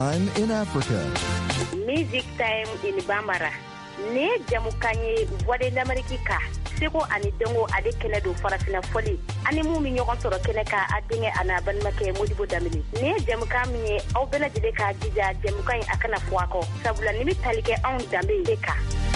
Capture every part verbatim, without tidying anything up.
In Africa. Music Time in Bambara. Ne jamukanye voix de l'Amérique ka. Seko ani dengo ade kene do farafina foli. Ani mu mi ñogon soro kene ka adinge ana ban make Modibo Damini. Ne jamuka mi aw bela jide ka jija jamukan akana fuako. Sabula ni mi talike on dambe deka.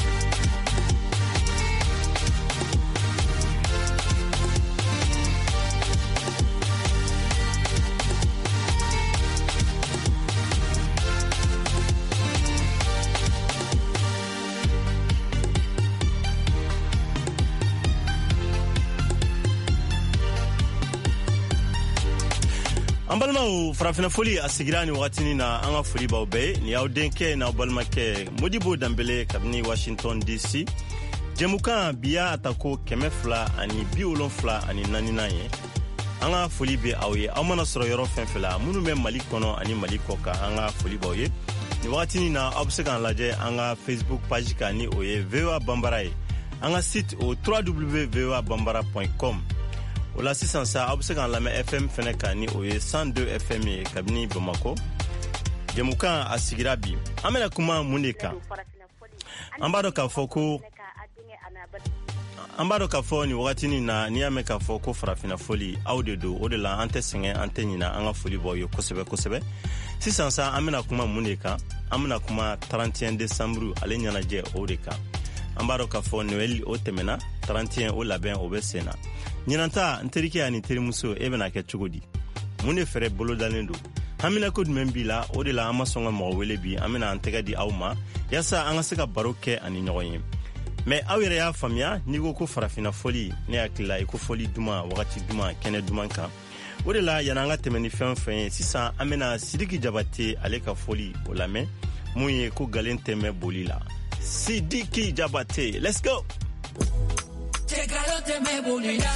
An balimaw farafina foli a sigira ni wagatini na an ka foli b'aw bɛɛ ni y'aw denkɛ n'aw balimakɛ Modibo Dambele kabini Washington D C jɛmukan bi y'a ta ko kɛmɛ fila ani bi wolonfila ani naaninan ye an ka foli bɛ aw ye aw mana sɔrɔ yɔrɔ fɛn fɛn la minnu bɛ Mali kɔnɔ ani Mali kɔ kan an ka foli b'aw ye ni wagatini na aw bɛ se k'an lajɛ an ka Facebook page kan ni o ye V O A Bambara ye an ka site o w w w point v o a bambara point com. O la sisan sa aw bɛ se k'an lamɛn F M fɛnɛ kan ni o ye cent deux F M ye kabini Bamako. Jɛmukan a sigira bi. An bɛna kuma mun de kan? An b'a dɔn k'a fɔ ko an b'a dɔn k'a fɔ nin wagatinin na n'i y'a mɛn k'a fɔ ko farafina foli aw de don. O de la an tɛ sɛgɛn an tɛ ɲina an ka foli b'aw ye kosɛbɛ kosɛbɛ. Sisan sa an bɛna kuma mun de kan? An bɛna kuma trente et un décembre ale ɲɛnajɛ o de kan. An b'a dɔn k'a fɔ Noël o tɛmɛna trente et un o labɛn o bɛ sen na. Ɲinanta n terikɛ ani terimuso e bɛna kɛ cogo di? Mun de fɛrɛ bolo dalen don? Hamina ko jumɛn b'i la? O de la an ma sɔn ka mɔgɔ wele bi an bɛna an tɛgɛ di aw ma yaasa an ka se ka baro kɛ ani ɲɔgɔn ye. Mais aw yɛrɛ y'a faamuya n'i ko ko farafina foli ne hakili la i ko foli duman wagati duman kɛnɛ duman kan. O de la yan'an ka tɛmɛ ni fɛn fɛn ye sisan an bɛna Sidiki Jabate ale ka foli o lamɛn mun ye ko galen tɛmɛ boli la. Sidiki Jabate, let's go! Chekalote me bolila,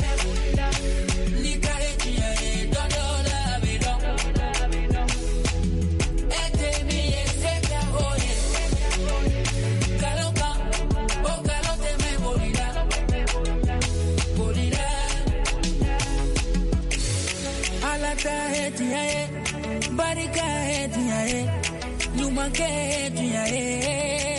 likare tiye dodo la bido. Ete mi eseka oye, kaloka, o kalote me bolila, bolila. Alata etiye, barika etiye, lumake etiye.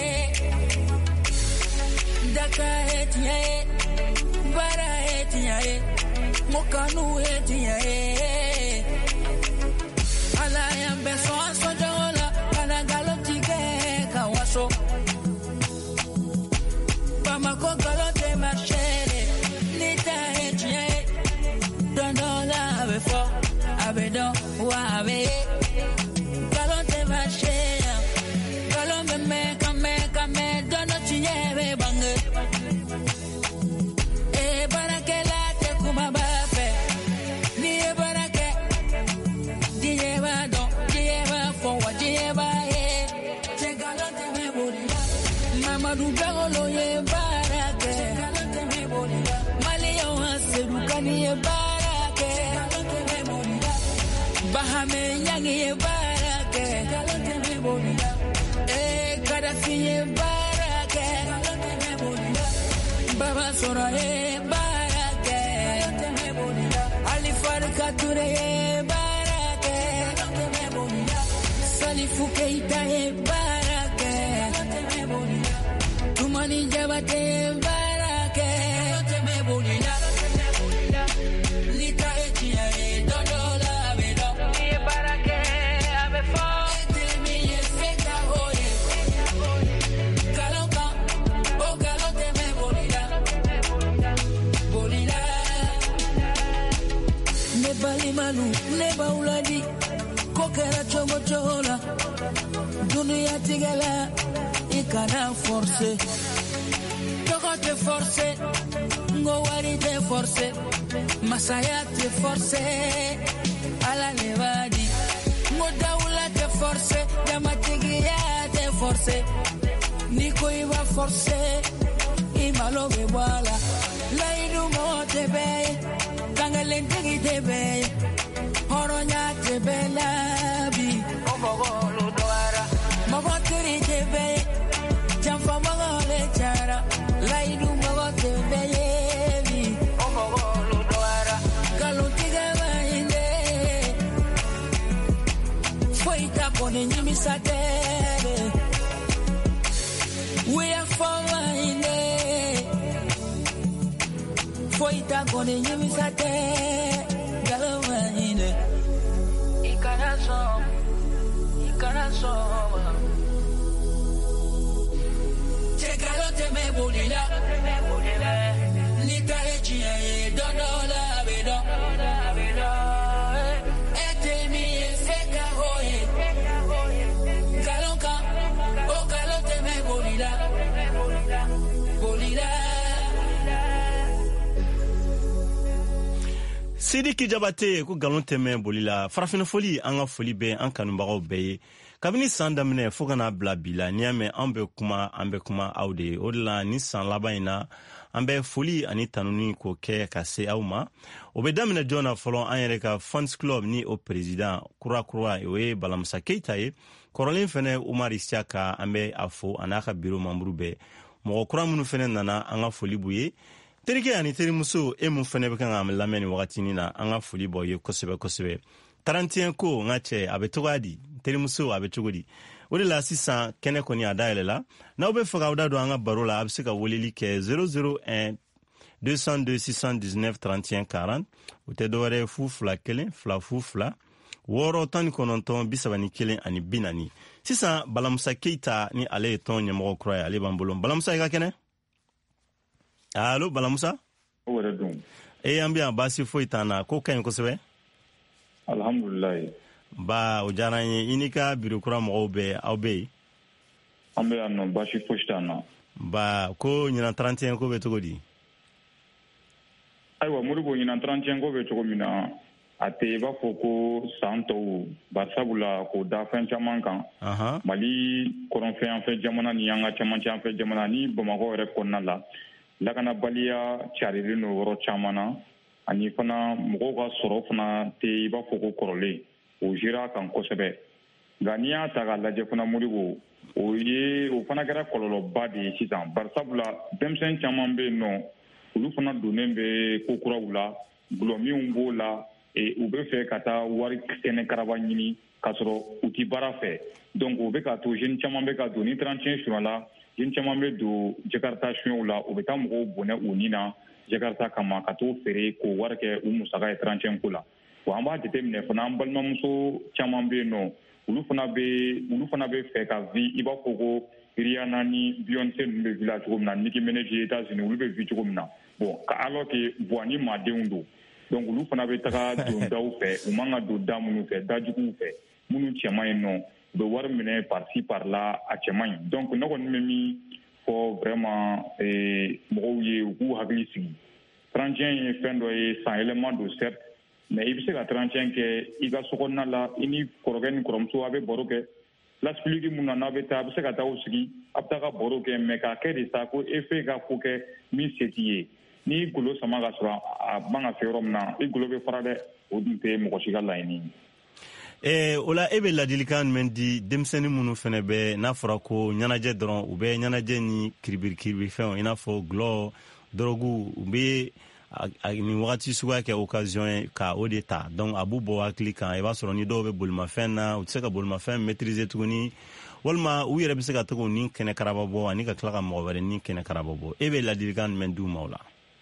Daka etiye, bara etiye, mokanu etiye. Ala yambe so aso jola, kana galoti ke kawaso. Bamako galote marchere, nita etiye. Dondola ave fo, ave don, wa ave. Galote marchere, galombe me kame kame dono tiye bange. Dugalo ye barake, Malio Haserukani ye barake, Bahame Yangi ye barake, Eh Kadafi ye barake, Baba Sora ye barake, Ali Farka Ture ye barake, Salifu Keita ye barake. Mani Jabate barake, me bolila, lika etiye dodola bedo, me barake ave fo, me yefeka oye, kaloka, o kalote me bolila, bolila, ne bali malu, ne bauladi, kokera chomo chola, dunia tigala, ikana force. Te forcé, Ngowari te forcé, Masaya te forcé, Ala Nevadi, Modaula te forcé, Yamatigia te forcé, Niko iba forcé, Imalo Bebala, Laidu mo te be, Kangalentegi te be, Horonya te be labi, Omogolo doara, Mogotiri te be, Jamfa Mogole chara. Laidu magote beyevi, omogolo doara, galutiga bainde, foita kone nyimi sadere. We are falling for it agone nyimi sadere. Galawine. Ikaraso. Ikaraso. Chekalo te me bulila. Ni tarechi e donola bedo. Sidiki Jabate ko galon tɛmɛ boli la farafina foli an ka foli bɛ an kanubagaw bɛɛ ye kabini san daminɛ fo kana bila bi la n'i y'a mɛn an bɛ kuma an bɛ kuma aw de ye o de la ni san laban in na an bɛ foli ani tanuni k'o kɛ ka se aw ma o bɛ daminɛ jɔn na fɔlɔ an yɛrɛ ka fans club ni o président kura kura o ye Balamusa Keita ye kɔrɔlen fɛnɛ Umar Isiaka an bɛ a fo a n'a ka bureau membre bɛɛ mɔgɔ kura minnu fɛnɛ nana an ka foli b'u ye terikɛ ani terimuso e mun fɛnɛ bɛ kan ka lamɛn ni wagatinin na an ka foli b'aw ye kosɛbɛ kosɛbɛ trente et un ko n ka cɛ a bɛ cogoya di terimuso a bɛ cogo di o de la sisan kɛnɛ kɔni a dayɛlɛ la n'aw bɛ fɛ k'aw da don an ka baro la a bɛ se ka weleli kɛ zéro zéro un deux cent deux six cent dix-neuf trente et un quarante o tɛ dɔwɛrɛ fu fila kelen fila fu fila wɔɔrɔ tan ni kɔnɔntɔn bi saba ni kelen ani bi naani sisan Balamusa Keita ni ale ye tɔn ɲɛmɔgɔ kura ye ale b'an bolo Balamusa i ka kɛnɛ. Allo Balamusa? O wɛrɛ dun. E an bɛ yan baasi foyi t'an na ko ka ɲi kosɛbɛ. Alhamdulilayi. Ba o diyara n ye i n'i ka biro kura mɔgɔw bɛɛ aw bɛ yen. An bɛ yan nɔ baasi fosi t'an na. Ba ko ɲinan trente et un ko bɛ cogo di? Ayiwa Modibo ɲinan trente et un ko bɛ cogo min na a tɛ i b'a fɔ ko san tɔw barisabula k'o da fɛn caman kan. Mali kɔrɔnfɛyanfɛ jamana ni an ka cɛmancɛ yanfɛ jamana ni Bamakɔ yɛrɛ kɔnɔna la. Lakanabaliya carilen no yɔrɔ caman na ani fana mɔgɔw ka sɔrɔ fana tɛ i b'a fɔ ko kɔrɔlen o gérera kan kosɛbɛ nka n'i y'a ta k'a lajɛ fana Modibo o ye o fana kɛra kɔlɔlɔba de ye sisan barisabula denmisɛn caman bɛ yen nɔ olu fana donnen bɛ ko kuraw la gulɔminw b'o la u bɛ fɛ ka taa wari kɛnɛ karaba ɲini k'a sɔrɔ u tɛ baara fɛ donc o bɛ ka to jeune caman bɛ ka don ni trente et un surunyala jeune caman bɛ don Jakarta suɲɛw la u bɛ taa mɔgɔw bonɛ u ni na Jakarta kama ka t'o feere k'o wari kɛ u musaka ye trente et un ko la wa an b'a jateminɛ fana an balimamuso caman bɛ yen nɔ olu fana bɛ olu fana bɛ fɛ ka vi i b'a fɔ ko Rihanna ni Beyoncé ninnu bɛ vi la cogo min na Nicki Minaj États-Unis olu bɛ vi cogo min na bon alors que buwa ni maadenw don donc olu fana bɛ taga don daw fɛ u man ka don da minnu fɛ dajuguw fɛ minnu cɛman ye nɔ u bɛ wari minɛ par ci par là a cɛman ye donc ne kɔni bɛ min fɔ vraiment mɔgɔw ye u k'u hakili sigi trente et un ye fɛn dɔ ye san yɛlɛma don certes mais i bɛ se ka trente et un kɛ i ka sokɔnɔna la i ni kɔrɔkɛ ni kɔrɔmuso a bɛ baro kɛ place publique mun na n'a bɛ taa a bɛ se ka taa o sigi a bɛ taa ka baro kɛ mais k'a kɛ de sa ko e fɛ ka ko kɛ min se t'i ye n'i golo sama ka sɔrɔ a man ka fɛ yɔrɔ min na i golo bɛ fara dɛ o dun tɛ mɔgɔ si ka laɲini ye. Eh, o la e bɛ ladilikan jumɛn di denmisɛnnin minnu fana bɛ n'a fɔra ko ɲɛnajɛ dɔrɔn u bɛ ɲɛnajɛ ni kiribiri kiribiri fɛnw i n'a fɔ gulɔ dɔrɔgu u bɛ nin wagati suguya kɛ occasion ye ka o de ta donc a b'u bɔ hakili kan i b'a sɔrɔ ni dɔw bɛ bolimafɛn na u tɛ se ka bolimafɛn maîtriser tuguni walima u yɛrɛ bɛ se ka to k'u ni kɛnɛ karaba bɔ ani ka tila ka mɔgɔ wɛrɛ ni kɛnɛ karaba bɔ e bɛ ladilikan jumɛn d'u ma o la.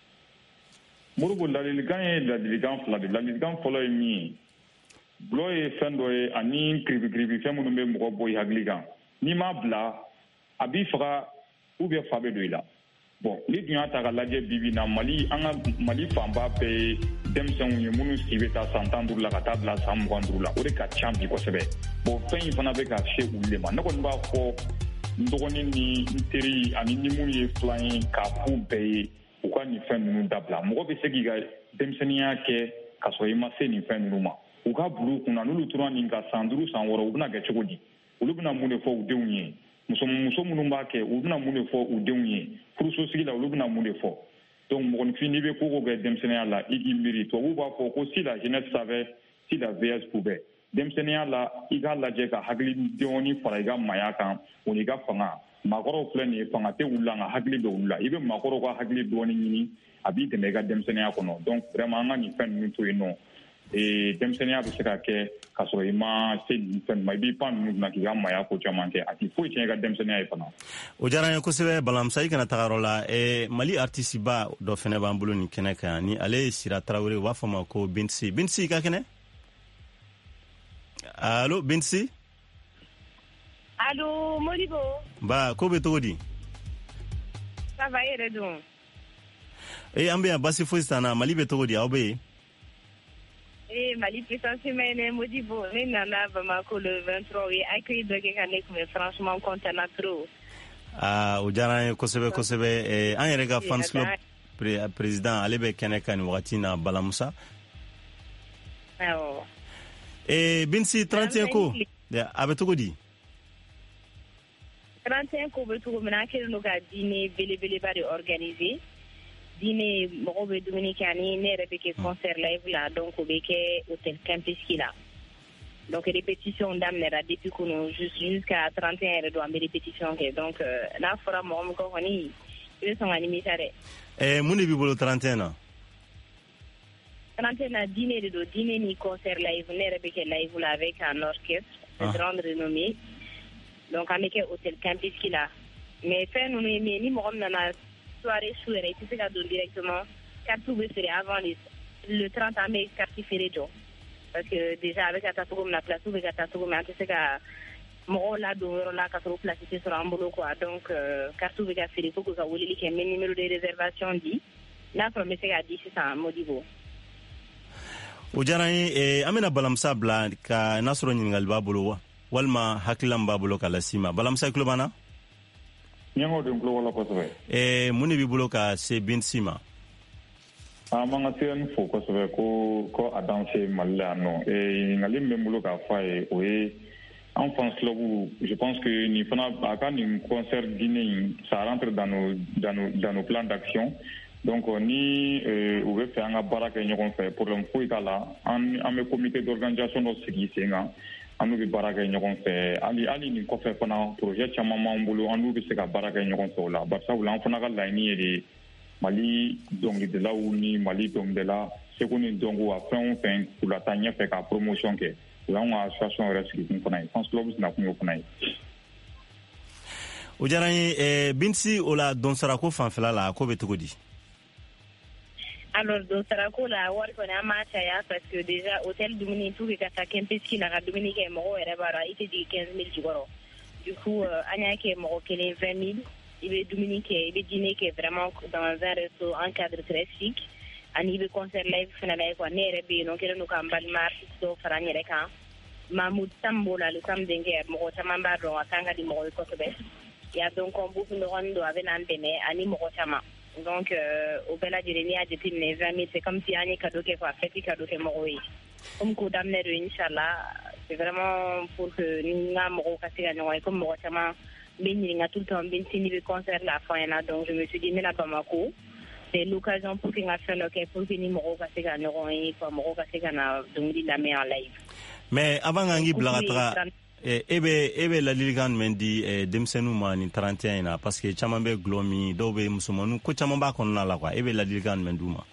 Modibo ladilikan ye ladilikan fila de ladilikan fɔlɔ ye min ye gulɔ ye fɛn dɔ ye ani kiribikiribi fɛn minnu bɛ mɔgɔ bɔ i hakili kan n'i m'a bila a b'i faga ou bien fa bɛ don i la bon ni dun y'a ta ka lajɛ bi bi na Mali an ka Mali fanba bɛɛ ye denmisɛnw ye minnu si bɛ taa san tan duuru la ka taa bila san mugan duuru la o de ka ca bi kosɛbɛ bon fɛn in fana bɛ ka se olu de ma ne kɔni b'a fɔ n dɔgɔnin ni n teri ani ni minnu ye filan ye k'a f'u bɛɛ ye u ka nin fɛn ninnu dabila mɔgɔ bɛ se k'i ka denmisɛnninya kɛ k'a sɔrɔ i ma se nin fɛn ninnu ma u ka bulu kunna n'olu tora nin ka san duuru san wɔɔrɔ u bɛna kɛ cogo di olu bɛna mun de fɔ u denw ye muso muso minnu b'a kɛ u bɛna mun de fɔ u denw ye furusosigi la olu bɛna mun de fɔ donc mɔgɔninfin n'i bɛ ko ko kɛ denmisɛnninya la i k'i miiri tubabuw b'a fɔ ko si la jeunesse savait si la vieillesse pouvait denmisɛnninya la i k'a lajɛ ka hakili dɔɔni fara i ka maaya kan o n'i ka fanga maakɔrɔw filɛ nin ye fanga tɛ wuli la nka hakili bɛ wuli la i bɛ maakɔrɔw ka hakili dɔɔni ɲini a b'i dɛmɛ i ka denmisɛnninya kɔnɔ donc vraiment an ka nin fɛn ninnu to yen nɔ e denmisɛnninya bɛ se ka kɛ ka sɔrɔ i ma se fɛn ma i b'i pan ninnu kunna k'i ka maaya ko caman kɛ a tɛ foyi tiɲɛ i ka denmisɛnninya ye fana. o diyara n ye kosɛbɛ Balamusa, i kana taga yɔrɔ la. eh, Mali artiste ba dɔ fɛnɛ b'an bolo nin kɛnɛ kan ni ale ye Sira Tarawele, u b'a fɔ ma ko Bintisi. Bintisi, i ka kɛnɛ. Allo Bintisi. Allo Modibo. Ba ko bɛ cogo di? Ça va yɛrɛ dun? Eh, an bɛ yan basi foyi t'an na. Mali bɛ cogo di, aw bɛ yen? Eh, Mali puissance humaine Modibo, ne nana Bamako le vingt-trois, o ye accueil dɔ kɛ ka ne kun bɛ franchement content na trop. Ah, o diyara n ye kosɛbɛ kosɛbɛ. Eh, an yɛrɛ ka fans club président ale bɛ kɛnɛ kan nin wagati na, Balamusa. Awɔ. Eh, Bintisi, trente et un ko a bɛ cogo di? trente et un ko bɛ cogo min na, an kɛlen don ka dîner belebeleba de organiser. Dîner mɔgɔw bɛ dumuni kɛ ani ne yɛrɛ bɛ kɛ concert live la, donc o bɛ kɛ hôtel Kempinski la. Donc répétition daminɛra depuis kunu jusqu'à trente et un yɛrɛ don an bɛ répétition kɛ, donc n'a fɔra mɔgɔ min kɔ kɔni i bɛ sɔn ka nimisa dɛ. Eh, mun de b'i bolo trente et un na? trente et un na dîner de don, dîner ni concert live, ne yɛrɛ bɛ kɛ live la avec un orchestre de grande renommée. Donc an bɛ kɛ hôtel Kempinski la. Mais fɛn ninnu ye min ye, ni mɔgɔ min nana soirée su yɛrɛ i tɛ se ka don directement, carte bɛ feere avant le trente an bɛ carte feere jɔ. Parce que déjà a bɛ ka taa cogo min na, place bɛ ka taa cogo min na, an tɛ se ka mɔgɔw ladon yɔrɔ la ka sɔrɔ place tɛ sɔrɔ an bolo quoi. Donc carte bɛ ka feere fo k'u ka weleli kɛ, n bɛ numéro de réservation di, n'a sɔrɔ n bɛ se k'a di sisan Modibo. O diyara n ye. An bɛna Balamusa bila ka n'a sɔrɔ ɲininkali b'a bolo wa walima hakilila min b'a bolo ka las'i ma. Balamusa, i tulo b'an na? ɲɛŋo de n tulo b'ala kosɛbɛ. Eh, mun de b'i bolo ka se Bintisi ma? an b'an ka C N fo kosɛbɛ ko ko a dan se Mali la yan nɔ. ɲininkali min bɛ n bolo k'a fɔ a ye o ye an fans club, je pense que nin fana a ka nin concert dîner in ça rentre dans nos dans nos dans nos plans d'action. Donc ni u bɛ fɛ an ka baara kɛ ɲɔgɔn fɛ, problème foyi t'a la. An an bɛ comité d'organisation dɔ sigi sen kan, an n'u bɛ baara kɛ ɲɔgɔn fɛ. hali hali nin kɔfɛ fana projet caman b'an bolo, an n'u bɛ se ka baara kɛ ɲɔgɔn fɛ o la. Barisabula an fana ka laɲini ye de Mali dɔnkilidalaw ni Mali dɔnkilidala seko ni dɔnko a fɛn o fɛn k'u la taa ɲɛfɛ ka promotion kɛ. O y'an ka association yɛrɛ sigikun fana ye, fans club sinakun y'o fana ye. O diyara n ye. Bintisi, o la dɔnsarako fanfɛla la ko bɛ cogo di? Alors dɔnsarako la wari kɔni an m'a caya parce que déjà hôtel dumuni pour que ka taa Kempinski la ka dumuni kɛ mɔgɔw yɛrɛ b'a dɔn i tɛ jigin quinze mille jukɔrɔ. Du coup an y'a kɛ mɔgɔ kelen vingt mille, i bɛ dumuni kɛ, i bɛ dîner kɛ vraiment dans un resto en cadre très chic, ani i bɛ concert live fana la ye quoi. Ne yɛrɛ bɛ yen nɔ, n kɛlen don ka n balima artiste dɔw fara n yɛrɛ kan. Mahmoud Sam b'o la, le Sam Denkɛ, mɔgɔ caman b'a dɔn a kan ka di mɔgɔ ye kosɛbɛ. Il y a donc un beaucoup ɲɔgɔn don a bɛ n'an dɛmɛ ani mɔgɔ caman. Donc o bɛɛ lajɛlen n'i y'a jateminɛ vingt mille, c'est comme si an ye cadeau kɛ quoi, fête cadeau kɛ mɔgɔw ye. Comme k'o daminɛ don inchallah, c'est vraiment pour que ni n ka mɔgɔw ka se ka ɲɔgɔn ye, comme mɔgɔ caman bɛ ɲininka tout le temps Bintisi ni bɛ concert la fɔ an ɲɛna, donc je me suis dit n bɛna Bamako, c'est l'occasion pour que n ka fɛn dɔ kɛ pour que ni mɔgɔw ka se ka ɲɔgɔn ye quoi, mɔgɔw ka se ka na dɔnkili lamɛn en live. Mais avant k'an k'i bila ka taga, e bɛ e bɛ ladilikan jumɛn di denmisɛnninw ma nin trente et un in na, parce que caman bɛ gulɔ min, dɔw bɛ musomaninw ko caman b'a kɔnɔna la quoi, e bɛ ladilikan jumɛn d'u ma?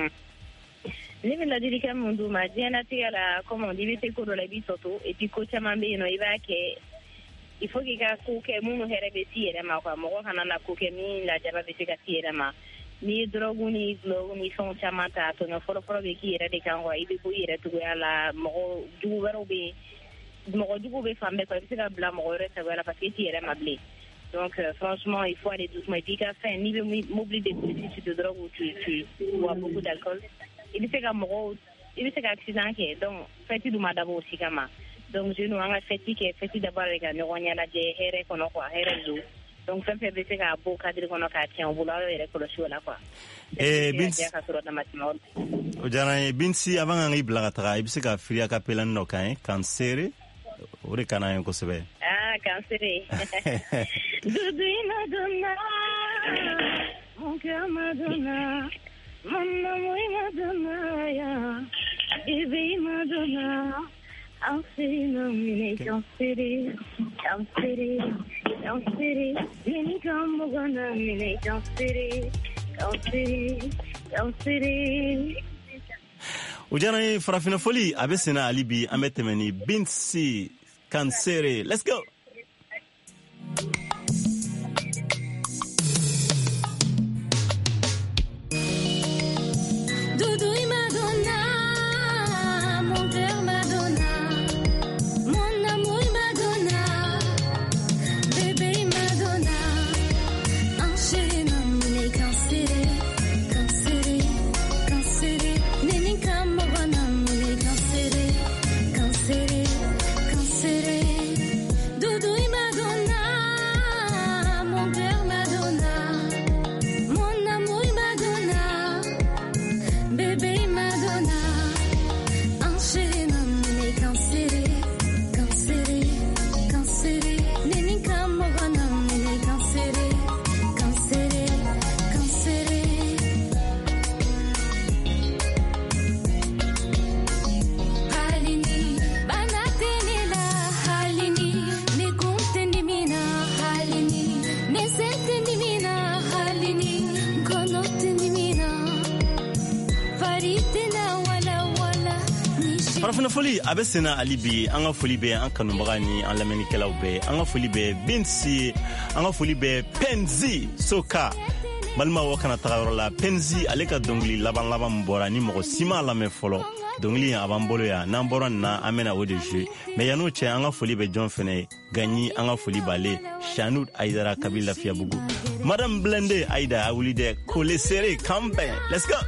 Ne bɛ ladilikan min d'u ma, diɲɛlatigɛ la comme on dit, i bɛ se ko dɔ la i b'i tɔto, et puis ko caman bɛ yen nɔ i b'a kɛ, il faut k'i ka ko kɛ minnu hɛrɛ bɛ s'i yɛrɛ ma quoi, mɔgɔ kana na ko kɛ min lajaba bɛ se ka s'i yɛrɛ ma. N'i ye drogue ni gulɔ ni fɛnw caman ta, tɔɲɔ fɔlɔfɔlɔ bɛ k'i yɛrɛ de kan quoi, i bɛ bɔ i yɛrɛ cogoya la, mɔgɔ jugu wɛrɛw bɛ yen, mɔgɔ jugu bɛ fan bɛɛ quoi, i bɛ se ka bila mɔgɔ wɛrɛ sagoya la parce que i t'i yɛrɛ ma bilen. Donc euh, franchement il faut aller doucement, et puis i ka fɛn n'i bɛ mobili de conduire sur de drogue ou tu tu bois beaucoup d'alcool, i bɛ se ka mɔgɔw i bɛ se ka accident kɛ. Donc fɛti dun ma dabɔ o si kama. Donc jeunes an ka fɛti kɛ, fɛti dabɔra de ka ɲɔgɔn ɲɛnajɛ hɛrɛ kɔnɔ quoi, hɛrɛ don. Donc fɛn fɛn bɛ se k'a bɔ cadre kɔnɔ k'a tiɲɛ o bolo aw yɛrɛ kɔlɔsi o la quoi. Eh, Bintisi, o diyara n ye. Bintisi, avant k'an k'i bila ka taga, i bɛ se ka firi a capella dɔ kan ye, k'an seere, o de ka d'an ye kosɛbɛ. Ah, k'an seere. Dudu in Madonna, mon cœur Madonna, mon amour Madonna, ya, bébé Madonna. I'm sitting on me, I'm sitting, I'm sitting, I'm sitting. Many come on me, I'm sitting, I'm sitting, I'm sitting. o diyara ye farafina foli a bɛ senna hali bi an bɛ tɛmɛ ni Binsi Kansere. Let's go. farafina foli a bɛ senna hali bi an ka foli bɛ an kanubaga ni an lamɛnnikɛlaw bɛɛ an ka foli bɛ Binsi an ka foli bɛ Penzi Soka balima o kana taga yɔrɔ la. Penzi ale ka dɔnkili laban laban min bɔra ni mɔgɔ si ma lamɛn fɔlɔ dɔnkili a b'an bolo yan n'an bɔra nin na an bɛna o de jouer mais yan'o cɛ an ka foli bɛ jɔn fɛnɛ Gagni an ka foli b'ale Shanud Aidara Kabi Lafiyabugu Madame Blende Aida a wuli dɛ Kole Sere Kambe. Let's go.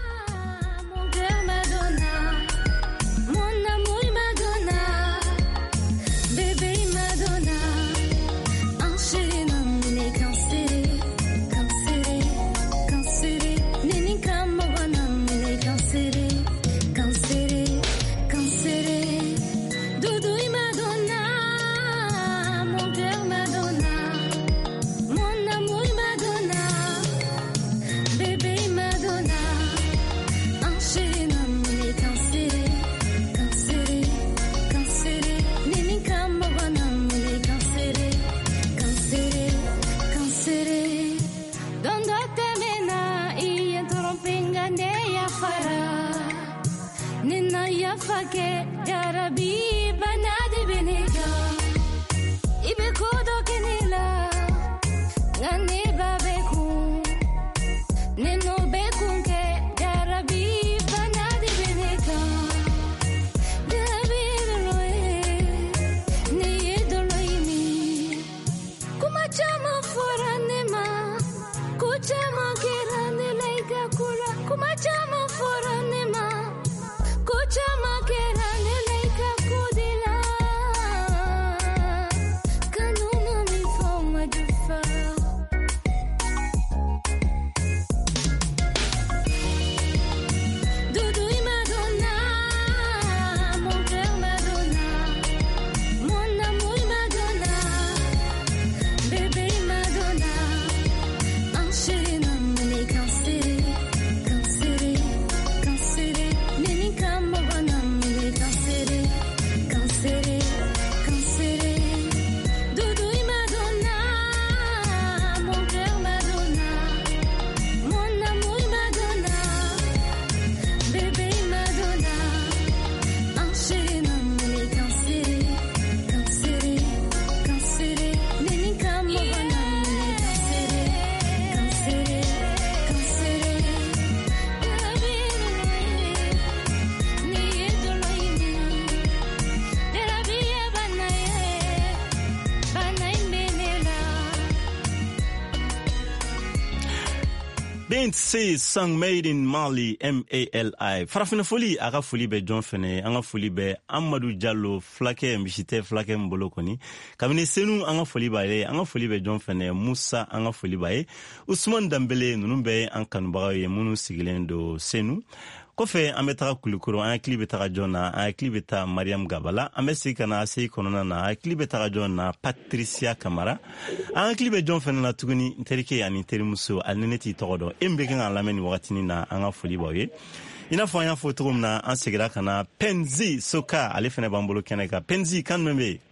Binsi song made in Mali M A L I. Farafina foli a ka foli bɛ jɔn fɛnɛ an ka foli bɛ Amadou Diallo Flake Mbishite Flake Mbolo kɔni kabini Senu an ka foli b'a ye an ka foli bɛ jɔn fɛnɛ Musa an ka foli b'a ye Usman Dambele ninnu bɛɛ an kanubagaw ye minnu sigilen do Senu kɔfɛ an bɛ taga Kulikoro an hakili bɛ taga jɔn na an hakili bɛ taa Mariam Gabala an bɛ segin ka na se kɔnɔna na an hakili bɛ taga jɔn na Patricia Kamara an hakili bɛ jɔn fɛnɛ na tuguni n terikɛ ani n terimuso ali ni ne t'i tɔgɔ dɔn e min bɛ kan ka lamɛn nin wagatinin na an ka foli b'aw ye i n'a fɔ an y'a fɔ cogo min na an segira ka na Penzi Soka ale fɛnɛ b'an bolo kɛnɛ kan Penzi kan jumɛn bɛ yen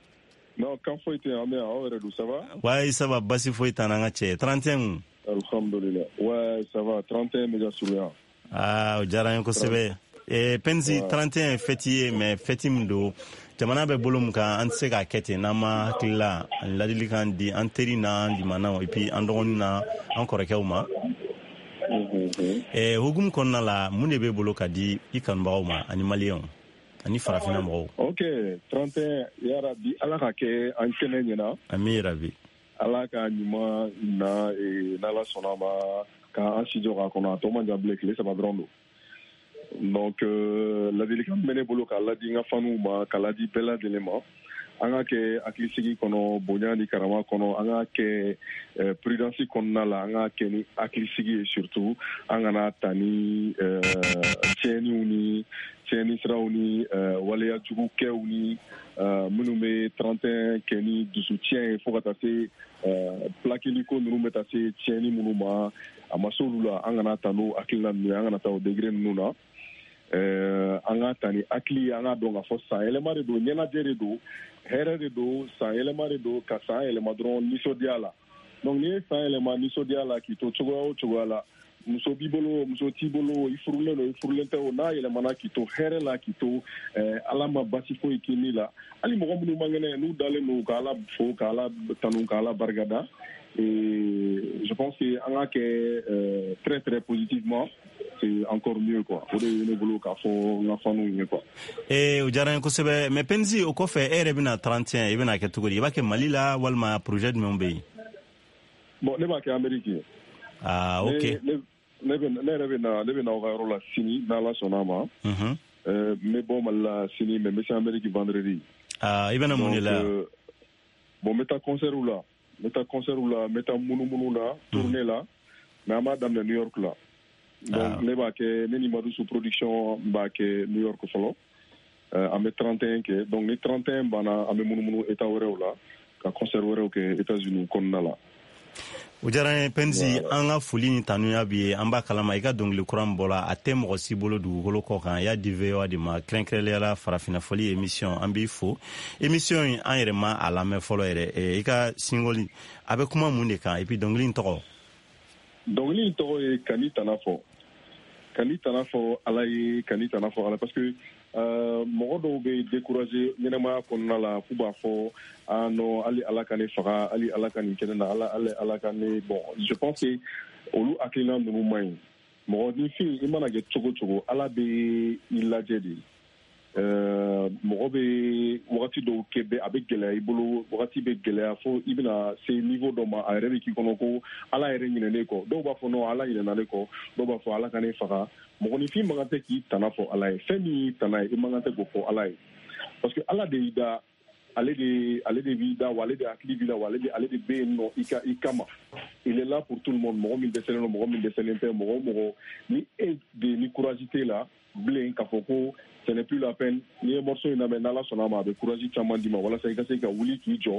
non kan foyi tɛ an bɛ yan aw yɛrɛ dun ça va ouais ça va basi foyi t'an an ka cɛ trente et un alhamdulillah ouais ça va trente et un bɛ ka surunya ah o diyara n ye kosɛbɛ eh, penzi ouais. trente et un fêtier mais fêti min do jamana bɛ bolo min kan an tɛ se k'a kɛ ten n'an ma hakili la ani ladilikan di an teri n'an limanaw et puis an dɔgɔninw na an kɔrɔkɛw ma eh, hukumu kɔnɔna la mun de bɛ bolo ka di i kanubagaw ma ani maliyɛnw ani farafina mɔgɔw. Ok, trente et un yarabi ala ka kɛ an kɛnɛ ɲɛna. Ami rabi. Ala ka ɲuman na n'ala sɔnna ma k'an si jɔ k'a kɔnɔ a tɔ man jan bilen tile saba dɔrɔn don. Donc ladilikan bɛ ne bolo k'a ladi n ka fanuw ma k'a ladi bɛɛ lajɛlen ma an ka kɛ hakilisigi kɔnɔ bonya ni karama kɔnɔ an ka kɛ prudence kɔnɔna la an ka kɛ ni hakilisigi ye surtout an kana ta ni tiɲɛniw ni tiɲɛni siraw ni waleya jugukɛw ni minnu bɛ trente et un kɛ ni dusu tiɲɛ ye fo ka taa se plakili ko ninnu bɛ taa se tiɲɛni minnu ma a ma se olu la an kana ta n'o hakilina ninnu ye an kana taa o degré ninnu na an ka ta ni hakili ye an ka dɔn k'a fɔ san yɛlɛma de don ɲɛnajɛ de don hɛrɛ de don san yɛlɛma de don ka san yɛlɛma dɔrɔn nisɔndiya la donc n'i ye san yɛlɛma nisɔndiya la k'i to cogoya o cogoya la muso b'i bolo muso t'i bolo i furulen don i furulen tɛ o n'a yɛlɛmana k'i to hɛrɛ la k'i to ala ma basi foyi k'i ni la hali mɔgɔ minnu man kɛnɛ n'u dalen don k'ala fo k'ala tanu k'ala barikada et je pense que an ka kɛ très très positivement c'est encore mieux quoi o de ye ne bolo k'a fɔ n ka fanuw ye quoi. ee o diyara n ye kosɛbɛ mais penzi o kɔfɛ e yɛrɛ bɛna trente et un i bɛna kɛ cogo di i b'a kɛ mali la walima projet jumɛnw bɛ yen. bon ne b'a kɛ amérique ye. ah ok. ne ne bɛ ne yɛrɛ bɛ na ne bɛ na aw ka yɔrɔ la sini n'ala sɔnna a ma. n bɛ bɔ mali la sini mais n bɛ se amérique vendredi. ah i bɛna mun de la. bon n bɛ taa concert la n bɛ taa concert la n bɛ taa munumunu la tournée la mais an b'a daminɛ new york la. donc ne b'a kɛ ne ni Madusu production n b'a kɛ new york fɔlɔ an bɛ trente et un kɛ donc ni trente et un banna an bɛ munumunu état wɛrɛw la ka concert wɛrɛw kɛ États-Unis kɔnɔna la. o diyara n ye penzi an ka foli ni tanuya b'i ye an b'a kalama i ka dɔnkili kura min bɔra a tɛ mɔgɔ si bolo dugukolo kɔ kan y'a di V O A de ma kɛrɛnkɛrɛnnenya farafina fɔli émission an b'i fo émission in an yɛrɛ ma a lamɛn fɔlɔ yɛrɛ i ka singoli a bɛ kuma mun de kan et puis dɔnkili in tɔgɔ. dɔnkili in tɔgɔ ye kani tana fɔ kani tana fɔ ala ye kani tana fɔ ala parce que mɔgɔ dɔw bɛ décourager ɲɛnamaya kɔnɔna la f'u b'a fɔ ah non hali ala ka ne faga hali ala ka nin kɛnɛ na ala ala ala ka ne bon je pense que olu hakilina ninnu man ɲi mɔgɔninfin i mana kɛ cogo cogo ala bɛ i lajɛ de mɔgɔ bɛ wagati dɔw kɛ bɛ a bɛ gɛlɛya i bolo wagati bɛ gɛlɛya fo i bɛna se niveau dɔ ma a yɛrɛ bɛ k'i kɔnɔ ko ala yɛrɛ ɲinɛnen kɔ dɔw b'a fɔ non ala ɲinɛna ne kɔ dɔw b'a fɔ ala ka ne faga mɔgɔninfin man kan tɛ k'i tana fɔ ala ye fɛn min y'i tana ye i man kan tɛ k'o fɔ ala ye parce que ala de y'i da ale de ale de b'i da wa ale de hakili b'i la wa ale de ale de bɛ yen nɔ i ka i kama il est là pour tout le monde mɔgɔ min dɛsɛlen don mɔgɔ min dɛsɛlen tɛ mɔgɔ o mɔgɔ ni e de ni courage t'e la bilen k'a fɔ ko ce n'est plus la peine n'i ye morceau in lamɛn n'ala sɔnna a ma a bɛ courage caman d'i ma walasa i ka se ka wuli k'i jɔ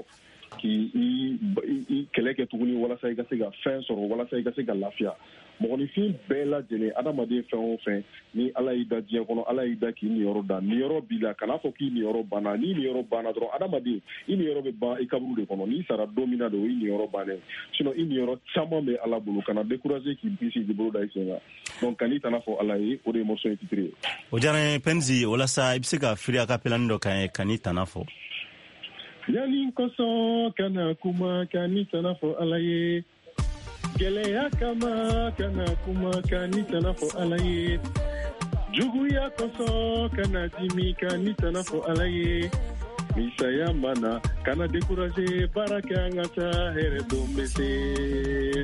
k'i kɛlɛ kɛ tuguni walasa i ka se ka fɛn sɔrɔ walasa i ka se ka lafiya mɔgɔninfin bɛɛ lajɛlen adamaden fɛn o fɛn ni ala y'i da diɲɛ kɔnɔ ala y'i da k'i niyɔrɔ da niyɔrɔ b'i la kana fɔ k'i niyɔrɔ banna n'i niyɔrɔ banna dɔrɔn adamaden i niyɔrɔ bɛ ban i kaburu de kɔnɔ n'i sara don min na de o y'i niyɔrɔ bannen sinon i niyɔrɔ caman bɛ ala bolo kana décourager k'i bisi k'i bolo da i sen kan donc kan'i tana fɔ ala ye o de ye morceau in titre ye. o diyara n ye penzi walasa i bɛ se ka firi a ka pelani dɔ kan ye kan'i tana fɔ. yani kosɔn kana kuma kan'i tana fɔ ala ye gɛlɛya kama kana kuma kan'i tana fɔ ala ye juguya kosɔn kana dimi kan'i tana fɔ ala ye misaya mana kana décourager baara kɛ an ka taa hɛrɛ don bɛ se.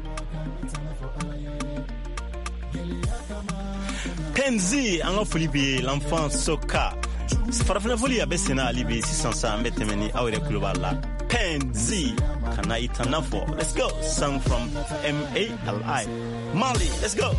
penzi an ka foli bɛ l'enfant soka farafina foli a bɛ senna hali bi sisan sa an bɛ tɛmɛ ni aw yɛrɛ tulo b'a la penzi kana i tana fɔ let's go song from M A L I Mali let's go.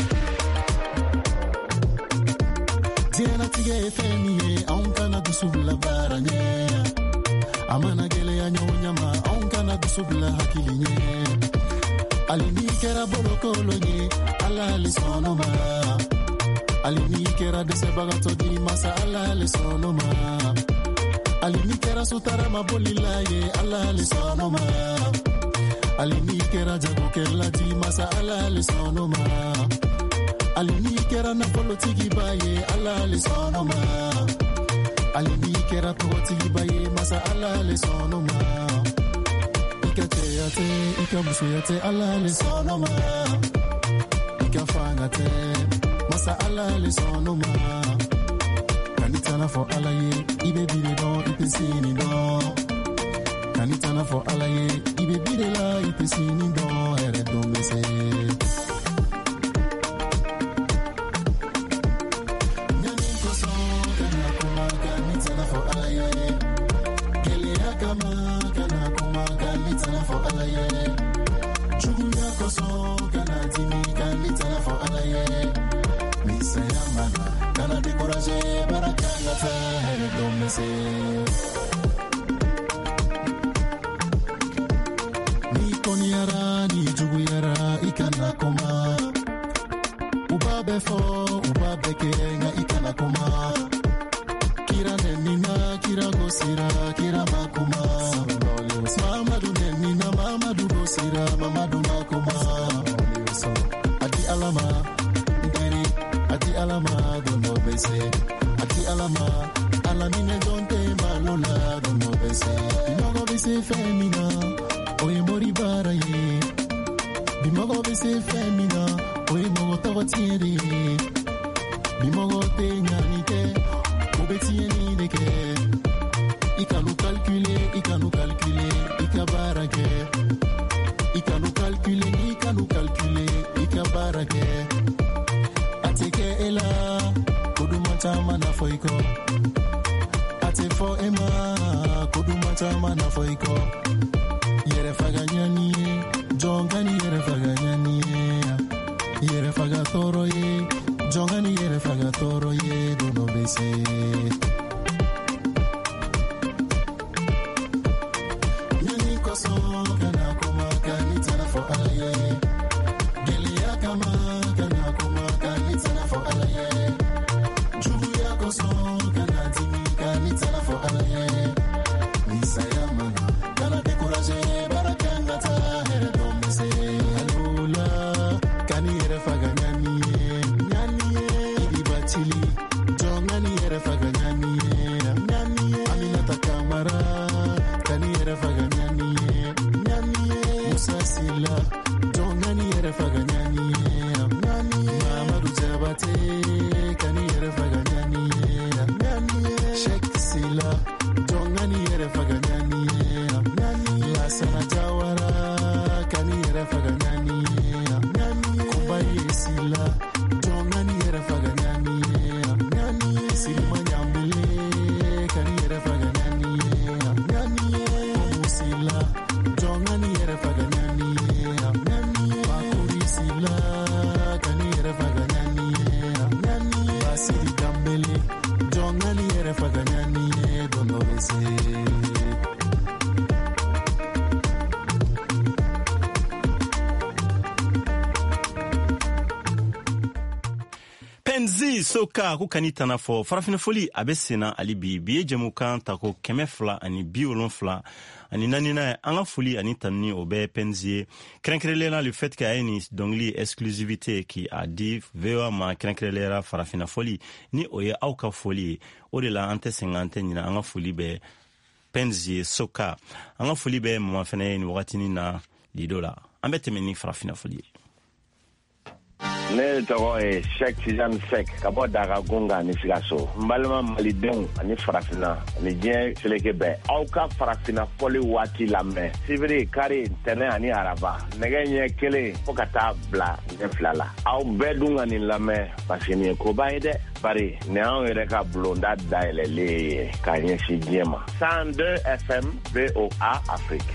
diɲɛlatigɛ ye fɛn min ye anw kana dusu bila baara ɲɛ a mana gɛlɛya ɲɔgɔn ɲama anw kana dusu bila hakili ɲɛ hali n'i kɛra bolokolon ye ala le sɔnna ma hali n'i kɛra dɛsɛbagatɔ di masa ala le sɔnna ma hali n'i kɛra sotarama bolila ye ala le sɔnna ma hali n'i kɛra jagokɛla di masa ala le sɔnna ma alini kera na politiki baye ala le sonoma alini kera politiki baye masa ala le sonoma ikate yate ikamusu yate ala le sonoma ikafanga te masa ala le sonoma kanitana for alaye ibe bide don ipe sini don kanitana for alaye ibe bide la ipe sini don ere don mese nyani koso kana kuma kanitana for alaye kele akama kana kuma kanitana for alaye chugu ya koso kana timi kanitana for alaye misa yamana kana decouragé barakanga tere domese ni koniara ni juguyara ikana koma ubabe fo ubabe kenga ikana koma kira nenina kira gosira kira makuma mamadu nenina mamadu gosira mamadu makuma adi alama ngeri adi alama dono bese adi alama alamine donte malola dono bese bimogo bese femina oye mori baraye bimogo bese femina oye mogo tawatiere bimogo te nyanite obetieni deke ikanu calculer ikanu calculer ikabarake ikanu calculer ikanu calculer ikabarake ateke ela kodumata mana foiko ate fo ema kodumata mana foiko yere faganyani jongani yere faganyani yere fagatoro ye jongani yere fagatoro ye dono bese nyani koso kana kuma kanitana fo alaye gelia kama kana kuma kanitana fo alaye jugu ya koso kana timi kanitana fo alaye misa yamana kana decouragé barakanga ta here domese alula kani here faganyani nyani ibi batili jongani here faganyani nyani aminata kamara kani here faganyani nyani musa sila jongani here faganyani nyani mamadu jabate kani here faganyani nyani shek sila jongani here faganyani nyani lasana jawara kani here faganyani nyani kubaye sila jongani here faganyani nyani silma nyambele kani here faganyani nyani musila jongani here faganyani nyani bakuri sila kani here faganyani nyani basiri gambele jongani here faganyani dono bese Penzi soka ku kanitana fo farafina foli abesena ali bi biye jamukan tako keme fla ani biolon fla ani nanina anga foli ani tanni obe penzi krenkrelena le fait que ayni dongli exclusivité qui a dit vewa ma krenkrelera farafina foli ni oye auka foli o de la ante cinquante ni anga foli be penzi soka anga foli be mama fene ni wakati na lidola ambete meni farafina foli ne tɔgɔ ye Sheikh Tijani Sek ka bɔ Dagagunga ni Sikaso n balima malidenw ani farafina ani diɲɛ seleke bɛɛ aw ka farafina fɔli waati lamɛn sibiri kari tɛnɛ ani araba nɛgɛ ɲɛ kelen fo ka taa bila ɲɛ fila la aw bɛɛ dun ka nin lamɛn parce que nin ye koba ye dɛ bari nin anw yɛrɛ ka bulonda dayɛlɛlen ye k'a ɲɛsin diɲɛ ma cent deux F M V O A Afrique.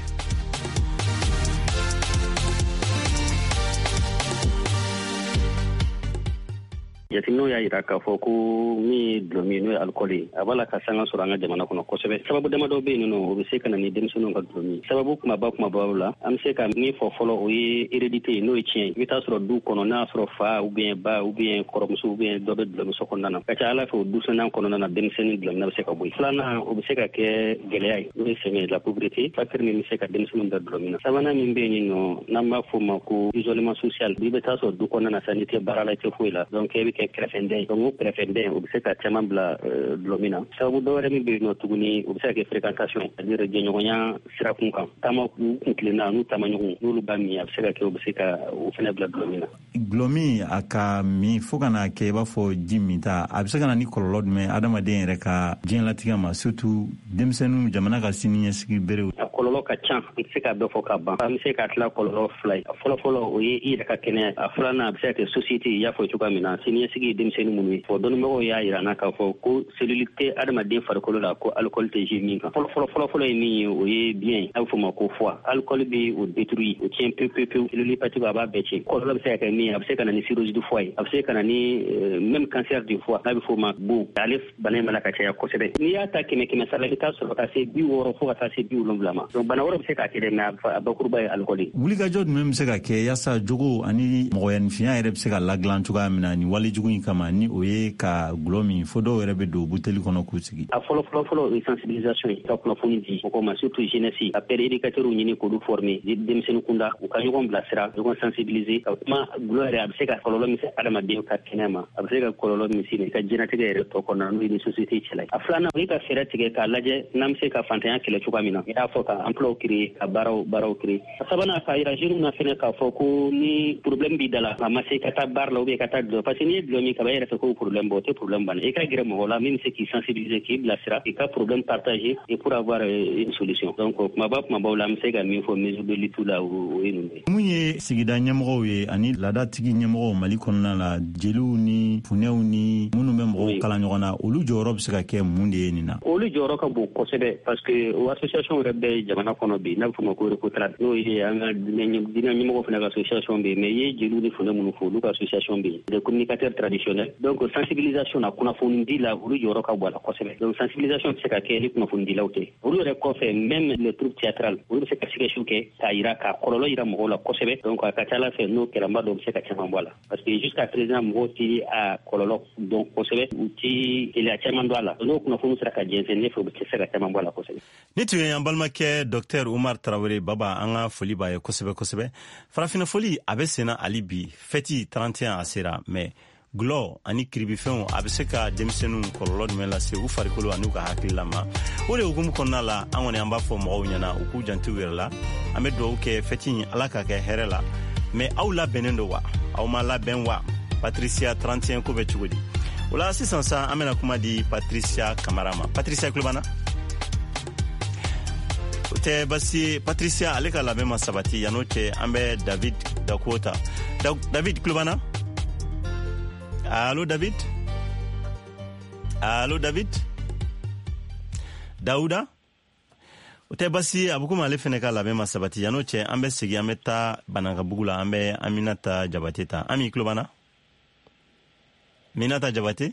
Yatimino ya ira ka fɔ ko ni dulɔmi n'o ye alcool ye a b'a la ka sanga sɔrɔ an ka jamana kɔnɔ kosɛbɛ sababu damadɔ bɛ yen nɔ o bɛ se ka na ni denmisɛnninw ka dulɔmi sababu kumaba kumabaw la an bɛ se ka min fɔ fɔlɔ o ye hérédité ye n'o ye tiɲɛ i bɛ taa sɔrɔ du kɔnɔ n'a sɔrɔ fa ou bien ba ou bien kɔrɔmuso ou bien dɔ bɛ dulɔmiso kɔnɔna na ka ca ala fɛ o dusennan kɔnɔna na denmisɛnnin dulɔmina bɛ se ka bɔ yen filanan o bɛ se ka kɛ gɛlɛya ye n'o ye sɛgɛn la pauvreté facteur min bɛ se ka denmisɛnninw bɛɛ dulɔmina sabanan min bɛ yen nɔ n'an b'a fɔ o ma ko isolement social i bɛ taa sɔrɔ du kɔnɔna na sa n'i tɛ baara la i tɛ foyi la donc e bɛ kɛ kɛrɛfɛdɛn donc o kɛrɛfɛdɛn o bɛ se ka caman bila dulɔmin na sababu dɔ wɛrɛ min bɛ yen nɔ tuguni o bɛ se ka kɛ fréquentation c'est-à-dire jɛɲɔgɔnya sira kun kan taama kun tilenna n'u taamaɲɔgɔn n'olu b'a min a bɛ se ka kɛ o bɛ se ka o fana bila dulɔmin na. Dulɔmi a ka min fo ka na kɛ i b'a fɔ ji min ta a bɛ se ka na ni kɔlɔlɔ jumɛn adamaden yɛrɛ ka diɲɛlatigɛ ma surtout denmisɛnninw jamana ka sini ɲɛsigi berew. A kɔlɔlɔ ka ca an tɛ se ka bɛɛ fɔ ka ban an bɛ se ka tila kɔlɔlɔ fila ye fɔlɔfɔlɔ o ye i yɛrɛ ka kɛnɛya a filanan a bɛ se ka kɛ société i y'a fɔ cogoya min na sini ɲɛsigi ye denmisɛnnin minnu ye fɔ dɔnnibagaw y'a yira na k'a fɔ ko cellule tɛ adamaden farikolo la ko alcool tɛ ji min kan fɔlɔfɔlɔ fɔlɔfɔlɔ ye min ye o ye biyɛn a bɛ fɔ o ma ko foie alcool bɛ o détruit o tiɲɛ pewu pewu pewu cellule hépatique a b'a bɛɛ tiɲɛ kɔlɔlɔ bɛ se ka kɛ min ye a bɛ se ka na ni cirrhose du foie ye a bɛ se ka na ni même cancer du foie n'a bɛ fɔ o ma bon ale bana in b'a ka caya kosɛbɛ n'i y'a ta kɛmɛ kɛmɛ sara la i bɛ taa sɔrɔ ka se bi wɔɔrɔ fo ka taa se bi wolonwula ma donc bana wɛrɛ bɛ se ka kɛ dɛ mais a bakuruba ye alcool ye. Wulikajɔ jumɛn bɛ se ka kɛ yaasa jogo ani mɔgɔyaninfinya yɛrɛ bɛ se ka ladilan cogoya min na ni walijugu in kama ni o ye ka gulɔ min fo dɔw yɛrɛ bɛ don buteli kɔnɔ k'u sigi. A fɔlɔ fɔlɔ fɔlɔ o ye sensibilisation ye ka kunnafoni di mɔgɔw ma surtout jeunesse ka père éducateur ɲini k'olu former denmisɛnnin kunda u ka ɲɔgɔn bilasira ɲɔgɔn sensibiliser ka kuma gulɔ yɛrɛ a bɛ se ka kɔlɔlɔ min se adamaden ka kɛnɛya ma a bɛ se ka kɔlɔlɔ min se i ka diɲɛnatigɛ yɛrɛ tɔ kɔnɔna n'o ye ni société cɛla ye a filanan o ye ka fɛɛrɛ tigɛ k'a lajɛ n'an bɛ se ka fantanya kɛlɛ cogoya min na i y'a fɔ ka emploi créer ka baaraw baaraw créer a sabanan ka yira jeunes na fɛnɛ k'a fɔ ko ni problème b'i da la a ma se ka taa baara la ou bien ka taa dulɔ parce que n'i ye dulɔ min kaba i yɛrɛ fɛ k'o problème bɔ o tɛ problème banna i ka gɛrɛ mɔgɔ la min bɛ se k'i sensibiliser k'i bilasira i ka problème partager et pour avoir une solution donc kumaba kumabaw la an bɛ se ka min fɔ mesure de lutte la o ye ninnu ye. Mun ye sigida ɲɛmɔgɔw ye ani laadatigi ɲɛmɔgɔw Mali kɔnɔna la jeliw ni funɛw ni minnu bɛ mɔgɔw kalan ɲɔgɔn na olu jɔyɔrɔ bɛ se ka kɛ mun de ye nin na. Olu jɔyɔrɔ ka bon kosɛbɛ parce que o association yɛrɛ bɛ jamana kɔnɔ bi n'a bɛ fɔ o ma ko Recotrade n'o ye an ka diinɛ ɲɛmɔgɔw fana ka association bɛ yen mais i ye jeliw ni funɛ minnu fɔ olu ka association bɛ yen des communicateurs traditionnels donc sensibilisation na kunnafoni di la olu jɔyɔrɔ ka bon a la kosɛbɛ donc sensibilisation bɛ se ka kɛ ni kunnafoni dilaw tɛ olu yɛrɛ kɔfɛ même les troupes théâtrales olu bɛ se ka sketchiw kɛ k'a yira ka kɔlɔlɔ yira mɔgɔw la kosɛbɛ donc a ka ca ala fɛ n'o kɛra n b'a dɔn u bɛ se ka caman bɔ a la parce que jusqu'à présent mɔgɔw tɛ a kɔlɔlɔ dɔn kosɛbɛ u tɛ gɛlɛya caman dɔn a la n'o kunnafoni sera ka jɛnsɛn ne fɛ u bɛ se ka caman bɔ a la kosɛbɛ. Ni tun ye an balimakɛ Dr Umar Tarawele Baba an ka foli b'a ye kosɛbɛ kosɛbɛ farafina foli a bɛ senna hali bi fɛti trente et un a sera mais gulɔ ani kiribifɛnw a bɛ se ka denmisɛnninw kɔlɔlɔ jumɛn lase u farikolo ani u ka hakilila ma o de hukumu kɔnɔna la an kɔni an b'a fɔ mɔgɔw ɲɛna u k'u janto u yɛrɛ la an bɛ dugawu kɛ fɛti in ala ka kɛ hɛrɛ la mais aw labɛnnen don wa aw ma labɛn wa Patricia trente et un ko bɛ cogo di o la sisan sa an bɛna kuma di Patricia Kamara ma Patricia kulo b'an na o tɛ basi ye Patricia ale ka labɛn ma sabati yan'o cɛ an bɛ David Dakota da David kulo b'an na Allô David Allô David Dauda o tɛ basi a bɛ komi ale fana ka labɛn ma sabati yan'o cɛ an bɛ segin an bɛ taa Banankabugu la an bɛ Aminata Jabate ta Ami kulo b'an na Minata Jabate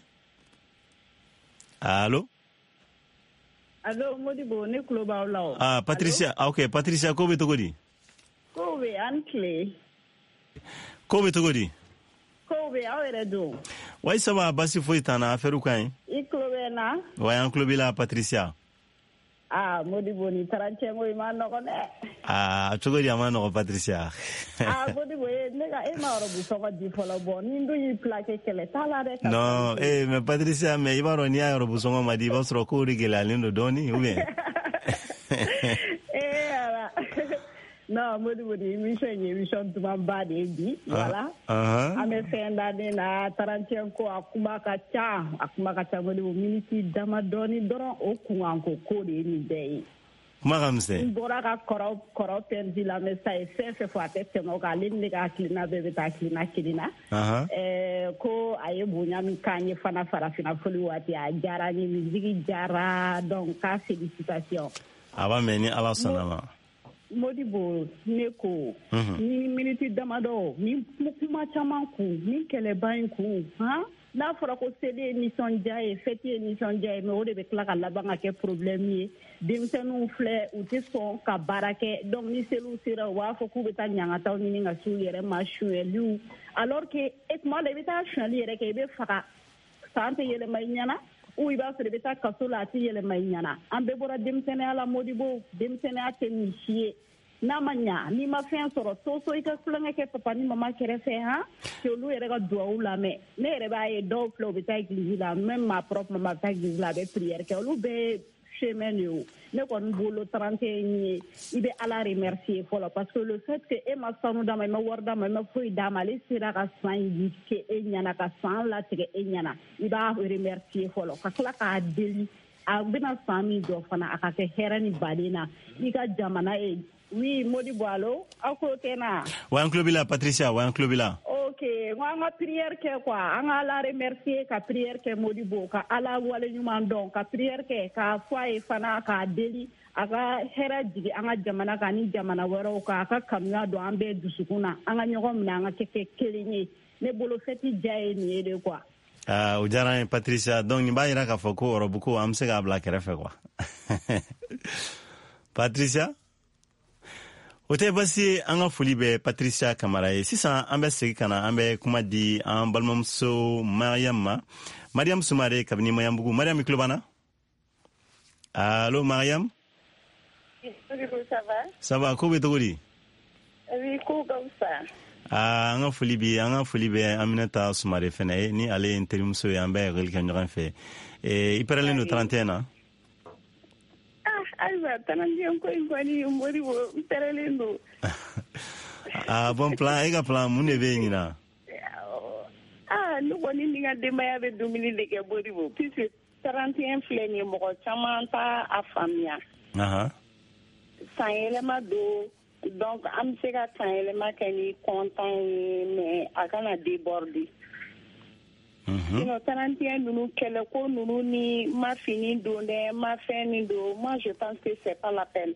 Allô Allô Modibo ne kulo b'aw la o Ah Patricia ah, ok Patricia ko bɛ cogo di ko bɛ an tile ko bɛ cogo di ko bɛ aw yɛrɛ don Wai saba basi foyi t'an na affaire ka ɲi i kulo bɛ na wa an kulo b'i la Patricia ah Modibo ni trente mo i ma nɔgɔ dɛ ah cogo di a ma nɔgɔ Patricia ah Modibo ne ka e ma yɔrɔ bu sɔgɔ di fɔlɔ bɔ ni dun y'i plaqué kɛlɛ t'a la dɛ non eh mais Patricia mais i b'a dɔn n'i y'a yɔrɔ bu sɔgɔ ma di i b'a sɔrɔ kow de gɛlɛyalen don dɔɔni ou bien eh ala non Modibo ni émission ye émission dumanba de ye bi voilà an bɛ fɛn da ne na trente et un ko a kuma ka ca a kuma ka ca Modibo miniti dama dɔɔni dɔrɔn o kunkanko ko de ye nin bɛɛ ye kuma ka misɛn n bɔra ka kɔrɔ kɔrɔ pɛridi la mais sa ye fɛn fɛn fɔ a tɛ tɛmɛ o kan ale ni ne ka hakilina bɛɛ bɛ taa hakilina kelen na ɛɛ ko a ye bonya min k'an ye fana farafina foli waati a diyara n ye misiki diyara donc k'a félicitation a b'a mɛn ni ala sɔnna ma Modibo ne ko ni miniti damadɔ ni kuma caman kun ni kɛlɛba in kun han n'a fɔra ko seli ye nisɔndiya ye fɛti ye nisɔndiya ye mais o de bɛ tila ka laban ka kɛ problème ye denmisɛnninw filɛ u tɛ sɔn ka baara kɛ donc ni seliw sera u b'a fɔ k'u bɛ taa ɲangataw ɲini ka s'u yɛrɛ ma sonyɛliw alors que e tuma la i bɛ taa sonyɛli yɛrɛ kɛ i bɛ faga san tɛ yɛlɛma i ɲɛna ou i b'a sɔrɔ i bɛ taa kaso la a tɛ yɛlɛma i ɲɛna an bɛɛ bɔra denmisɛnninya la Modibo denmisɛnninya tɛ nin si ye n'a ma ɲa n'i ma fɛn sɔrɔ to so i ka tulonkɛ kɛ papa ni mama kɛrɛfɛ han que olu yɛrɛ ka duwawu lamɛn ne yɛrɛ b'a ye dɔw filɛ u bɛ taa église la même ma propre maman bɛ taa église la a bɛ prière kɛ olu bɛɛ chemin de ye ne kɔni bolo trente et un ye i bɛ Ala remercier fɔlɔ parce que le fait que e ma sanu d'a ma i ma wari d'a ma i ma foyi d'a ma ale sera ka san yi kɛ e ɲɛna ka san latigɛ e ɲɛna i b'a remercier fɔlɔ ka tila k'a deli a bɛna san min jɔ fana a ka kɛ hɛrɛ ni baden na i ka jamana ye. Oui, Modibo, allo? Ako tena. Wa an club la Patricia, wa an club la. OK, wa nga prière ke quoi, anga la remercier ka prière ke Modibo, ka ala wale nyuman don, ka prière ke ka foye fana ka deli, aga hera jigi anga jamana ka ni jamana wero ka ka kamya do ambe dusukuna, anga nyogo mina anga keke kelinye. Ne bolo feti jaye ni ede quoi. Ah, uh, ujara Patricia, donc ni ba ira ka foko orobuko amse ga bla kerefe quoi. Patricia? O tɛ basi ye an ka foli bɛ Patricia Kamara ye sisan an bɛ segi ka na an bɛ kuma di an balimamuso Mariam ma Mariam Sumare kabini Mayambugu Mariam i tulo b'an na allo Mariam ça va ça va ko bɛ cogo di oui ko ka fisa ah an ka foli bi an ka foli bɛ Aminata Sumare fɛnɛ ye ni ale ye n terimuso ye an bɛ école kɛ ɲɔgɔn fɛ eh i pɛrɛlen don trente et un na Aiwa, tanandiyan ko in kwani Modibo perelen do. Ah, bon plan, e ka plan mun de bɛ ɲina? Ah, ne kɔni ni ka denbaya bɛ dumuni de kɛ Modibo puisque trente et un filɛ nin ye mɔgɔ caman t'a a faamuya. Ahan. San yɛlɛma do donc an bɛ se ka san yɛlɛma kɛ ni content ye mais a kana déborder. Sinon, trente et un ninnu kɛlɛ ko ninnu ni ma fini don dɛ ma fɛn nin don moi je pense que c'est pas la peine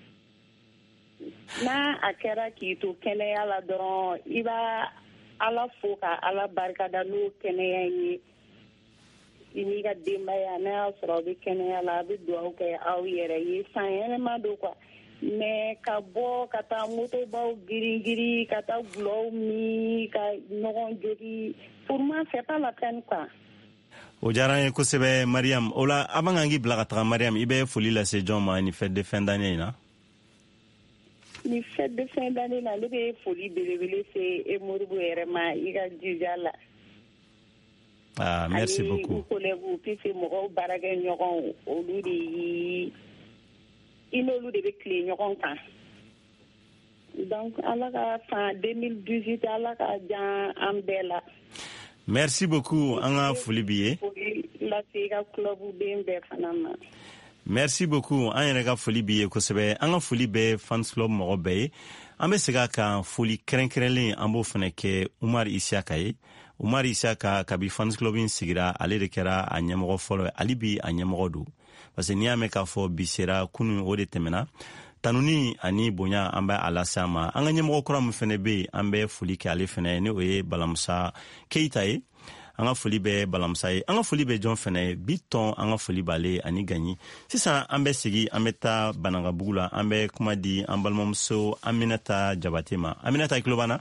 n'a a kɛra k'i to kɛnɛya la dɔrɔn i b'a Ala fo ka Ala barikada n'o kɛnɛya ye i n'i ka denbaya n'a y'a sɔrɔ aw bɛ kɛnɛya la a bɛ dugawu kɛ aw yɛrɛ ye san yɛlɛma don quoi mais ka bɔ ka taa motobaw girin-girin ka taa gulɔw min ka ɲɔgɔn jogin pour moi c'est pas la peine quoi. O diyara n ye kosɛbɛ Mariam o la a b'an k'i bila ka taga Mariam i bɛ foli lase jɔn ma ni fête de fin d'année in na. Ni fête de fin d'année na ne bɛ foli belebele se e Modibo yɛrɛ ma i ka jija la. Ah merci beaucoup. Ani i collègues puisque mɔgɔw baarakɛ ɲɔgɔn olu de yi i n'olu de bɛ tile ɲɔgɔn kan. Donc Ala ka fan deux mille dix-huit Ala ka jan an bɛɛ la. Merci beaucoup an ka foli b'i ye. Foli lase i ka club den bɛɛ fana ma. Merci beaucoup an yɛrɛ ka foli b'i ye kosɛbɛ an ka foli bɛ fans club mɔgɔ bɛɛ ye an bɛ segin a kan foli kɛrɛnkɛrɛnlen an b'o fana kɛ Umar Isiaka ye Umar Isiaka kabi fans club in sigira ale de kɛra a ɲɛmɔgɔ fɔlɔ ye hali bi a ɲɛmɔgɔ don parce que n'i y'a mɛn k'a fɔ bi sera kunun o de tɛmɛna tanuni ani bonya an bɛ a lase an ma an ka ɲɛmɔgɔ kura min fana bɛ yen an bɛ foli kɛ ale fana ye ni o ye Balamusa Keita ye an ka foli bɛ Balamusa ye an ka foli bɛ jɔn fana ye Bitɔn an ka foli b'ale ani Gaɲi sisan an bɛ segin an bɛ taa Banangabugu la an bɛ kuma di an balimamuso Aminata Jabate ma Aminata i tulo b'an na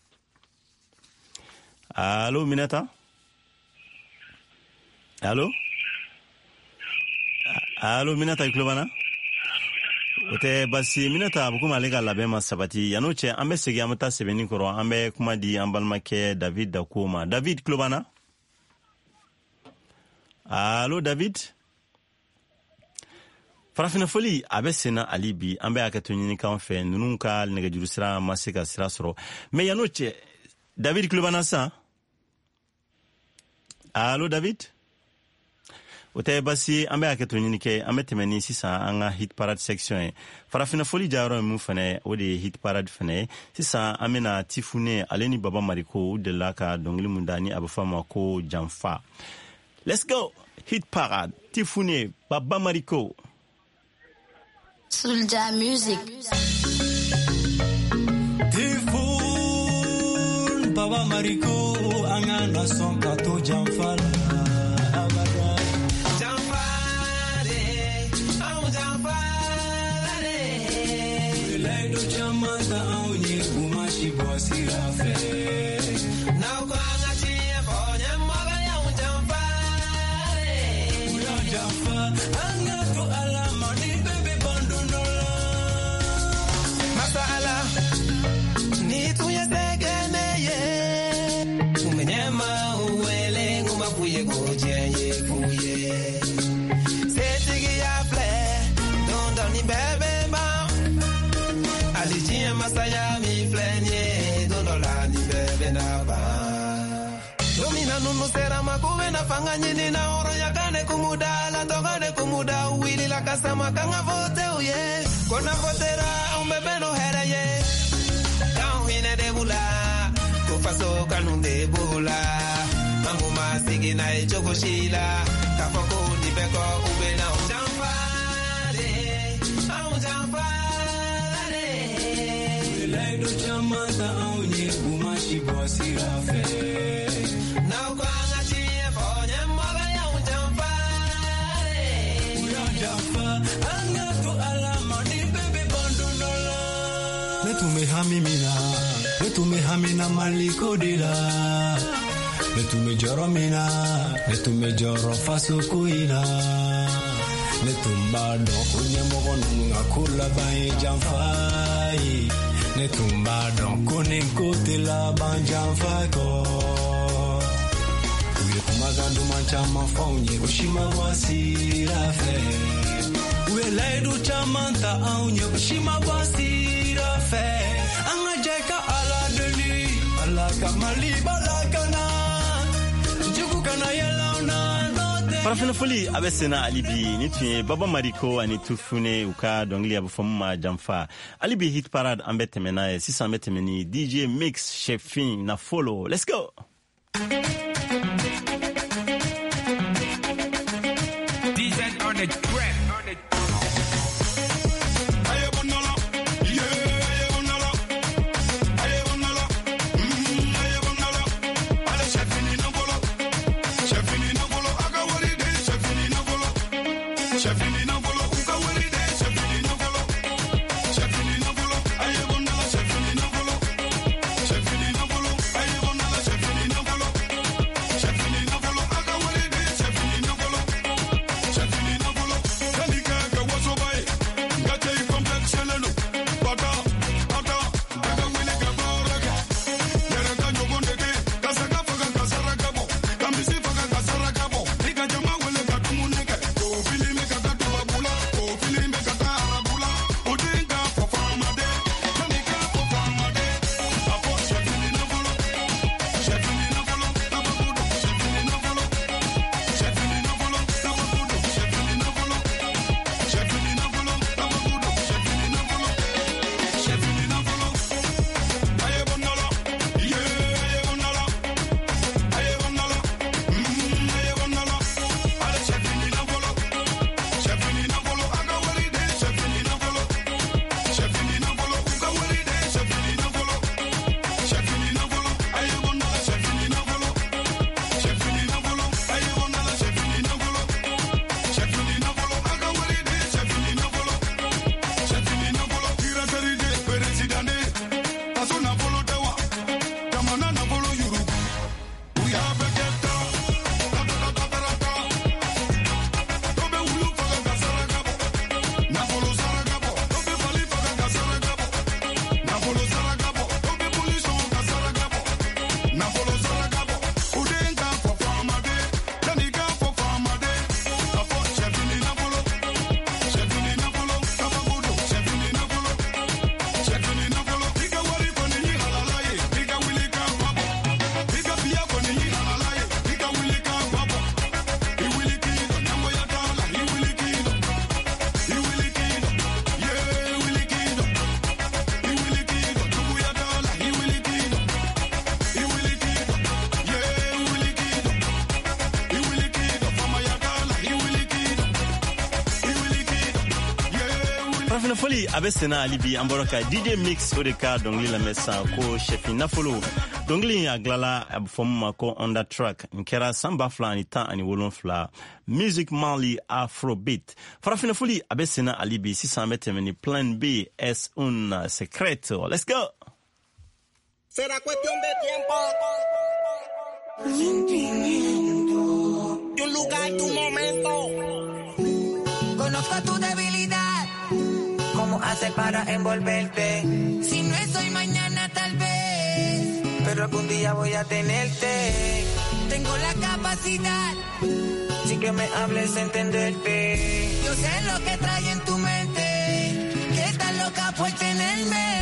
allo Aminata allo allo Aminata i tulo b'an na o tɛ basi Aminata a bɛ komi ale ka labɛn ma sabati yan'o cɛ an bɛ segin an bɛ taa sɛbɛnni kɔrɔ an bɛ kuma di an balimakɛ David Dako ma David tulo b'an na allo David farafinafoli a bɛ senna ali bi an bɛ hakɛto ɲini k'an fɛ ninnu ka nɛgɛjuru sira ma se ka sira sɔrɔ mais yan'o cɛ David tulo b'an na sisan allo David o tɛ basi an bɛ hakɛto ɲini kɛ an bɛ tɛmɛ ni sisan an ka hit parade section ye farafinafoli jayɔrɔ ye mun fɛnɛ o de ye hit parade fɛnɛ ye sisan an bɛna Tifune ale ni Baba Mariko u delila ka dɔnkili mun da ni a bɛ fɔ a ma ko janfa let's go hit parade Tifune Baba Mariko Soulja Music Tifune Baba Mariko anga na son kato janfa chamanta aunye kumashi bosi rafe. Now kwanga chiye fonye maga ya unjampa. Unjampa anga tu ala mani baby bandunola. Masa ala ni tuye segene ye. Umenyema uwele ngumapuye goje ye fuye. Setigi ya fle dondo ni bebe ba. Alijia masaya mi flenye dondo la ni bebe na ba. Domina nunu sera makuwe na fanga nyini na oro ya kane kumuda la togane kumuda uwili la kasama kanga vote uye. Kona votera umbebe no hera ye. Kauhine de bula kufaso kanunde bula. Mangu masigi na echoko shila. Kafoko ni beko ube na ujampare. Ujampare. Ulaido chamanta aunye kumashi bosi rafe. Na kwanga chie fonye maga ya ujampare. Ujampare. Anga tu alama ni bebe bandunola. Netume hamimina. Netume hamina maliko dila. Netume joro mina. Netume joro faso kuina. Netumba do kunye mogono nga kula bae jamfai. Netumba do kune kote la ban jamfai ko. Uye kumagandu mancha mafaunye kushima wasi rafe. Uye laidu chamanta aunye kushima wasi rafe. Anga jeka ala deli. Ala kamali balakana. Juku kana yelauna. Farafina foli abesena alibi ni tun ye Baba Mariko ani Tufune u ka dɔnkili a bɛ fɔ min ma janfa. Alibi hit parade an bɛ tɛmɛ n'a ye sisan an bɛ tɛmɛ ni D J Mix Chefin na follow. Let's go. D J on the track. Chefini farafina foli abe sena alibi amboroka D J Mix odeka dongli la mesa ko chefi nafolo dongli ya glala abfom ko on the track nkera samba fla ani ta ani wolon fla music Mali afrobeat farafina foli abe sena alibi six cents mètres plan B es un secreto. Let's go. Será cuestión de tiempo. Sentimiento. De un lugar, tu momento. Conozco tu debilidad. ¿Cómo haces para envolverte? Si no es hoy, mañana tal vez. Pero algún día voy a tenerte. Tengo la capacidad. Sin que me hables, entenderte. Yo sé lo que trae en tu mente. Que estás loca por tenerme.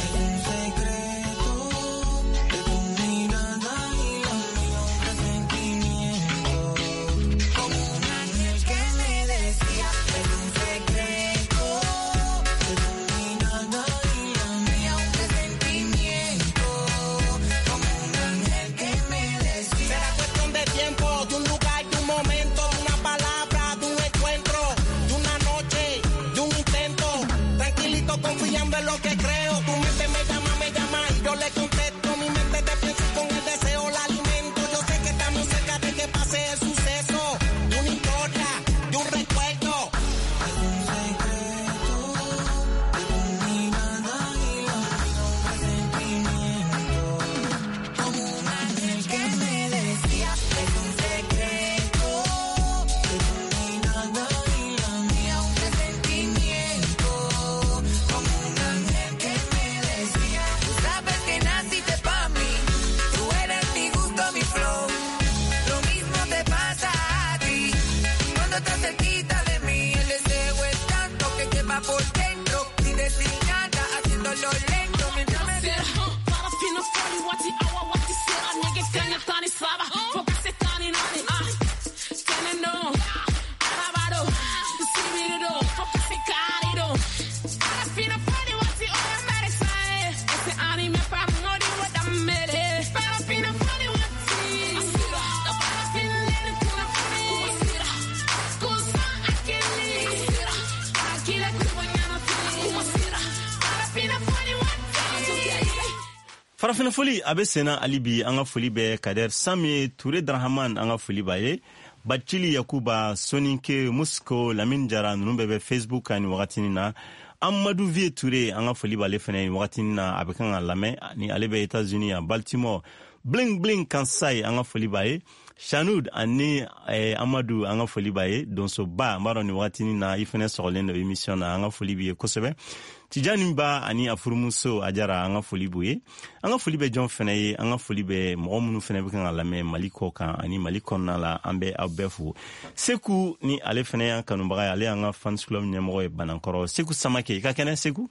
farafina foli abe sena alibi anga foli be Kader Sami Touré Drahman anga foli baye Bachili Yakuba Soninke Musko Lamine Jara nunu be Facebook ani wakatini na Amadou Vie Touré anga foli bale fene wakatini na abekanga lame ni alebe États-Unis à Baltimore Bling Bling Kansai anga foli baye Chanoud ani eh, Amadou anga foli baye donso ba maro ni wakatini na ifene sorolendo émission na anga foli biye kosebe Tijani Mba ani afurumuso ajara anga foli buye anga foli be John Fenaye anga foli be mogomunu fene be kan lame Maliko kan ani Maliko na la ambe abefu Seku ni ale fene an kanumbaga ale anga fans club nyamoro e banankoro Seku Samake ka kene Seku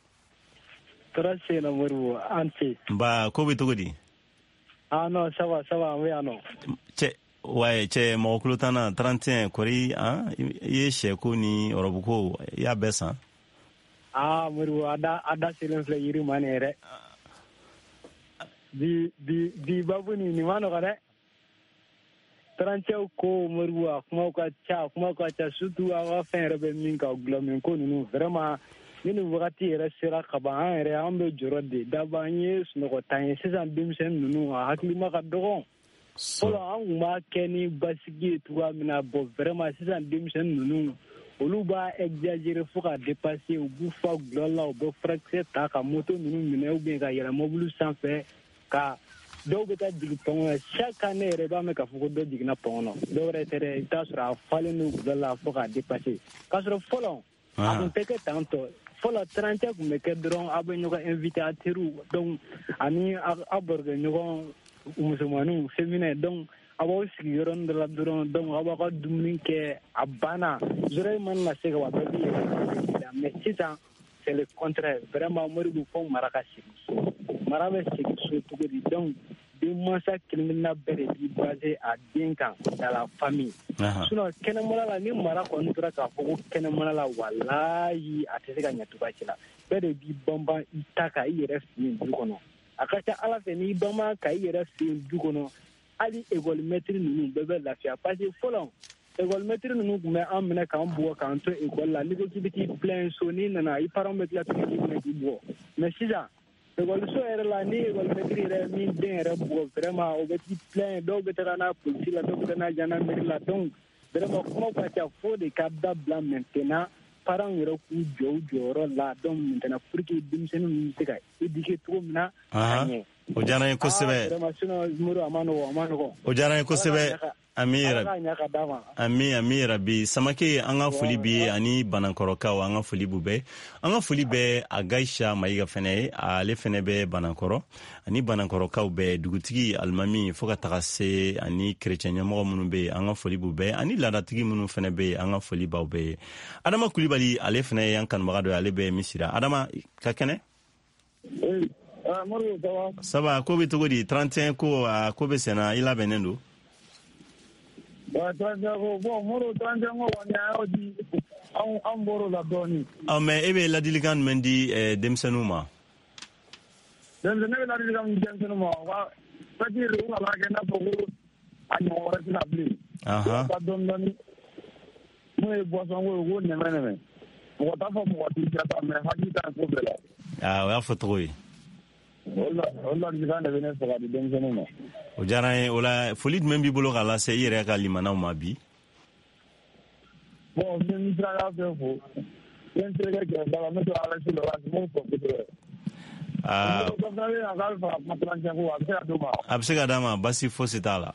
Tracé na moru anti ba ko be togodi ah non ça va ça va oui ah non che ouais che mo klotana trente et un kori hein ye sheku ni orobuko ya besa ah moru ada ada silence le yiri manere di di di babu ni ni mano kare trente ko moru kuma ka cha kuma ka cha sutu awa fere be minka glomen ko nu vraiment ni wakati era sira kaba era ambe jorode dabanye suno ko tanye sisan bimsen nu hakli maka dogon solo an ma keni basigi tuwa mina bo vraiment sisan bimsen nu olu ba exagérer fo ka dépasser au bout fa glola au bo fracture ta ka moto nu mine ou bien ka yela mobile sans faire ka do beta digi pon chaque année re ba me ka fo do digi na pon no do re tere ta sura fale nu glola fo ka dépasser ka sura folon a peke tanto fola trente ku me ke dron abenyo ka invité à teru donc ani aborge nyogo musulmanu féminin donc abo sigiron de la dron donc abo ka dumni ke abana jure man na se wa tabi mais c'est ça c'est le contraire vraiment mori bu fon maraka sigi marabe sigi to go di donc de masa kilina bere di basé à Dinka dans la famille sinon kenemala la ni mara kontra ka fo kenemala wallahi atesega nyatuka chila bere di bomba itaka ire fin dukono akacha ala fe ni bomba ka ire fin dukono ali école maître ni bebe la fia parce que folon école maître nous mais en mena kan bo kan to école la ni ko ci biti plein soni nana i paramètre la to ci bo mais si ja école so era la ni école maître era min den era bo vraiment au petit plein do betara na police la do betara jana mer la donc vraiment comment pas ta faut des cadres blancs maintenant parents yoro ku jo joro la donc maintenant pour que dimsenu ni se kai éduquer trop na o jana ko sebe o jana ko sebe amira ami amira bi samake anga fuli bi ani banankoroka wa anga fuli bube anga fuli be agaisha maiga fene ale fene be banankoro ani banankoroka be dugutigi almami foka takase ani chrétien mo munu be anga fuli bube ani ladatigi munu fene be anga fuli ba be adama kulibali ale fene yankan magado ale be misira adama kakene eh ah moro sawa saba ko be togodi trente et un ko ko be sena ila benendo ba trente ko bo moro trente ngo wanya odi am am boro la doni ah mais ebe la diligan mendi demsenuma demsenuma la diligan demsenuma wa patir una la gena pogo anyo ora na bli aha ba don don mo e bo sango wo ne mene mo ta fo mo ti ta me haji ta ko bela ah wa fotoy wala wala diligan de bene so ga demsenuma o jara ola folit membi bolo kala se ire ka limana ma bi bon mi tra la fo yen trega ke bala me to ala si lo wa mo ko ko ah ko na le agal fa matran ko abse aduma abse adama basi fo sitala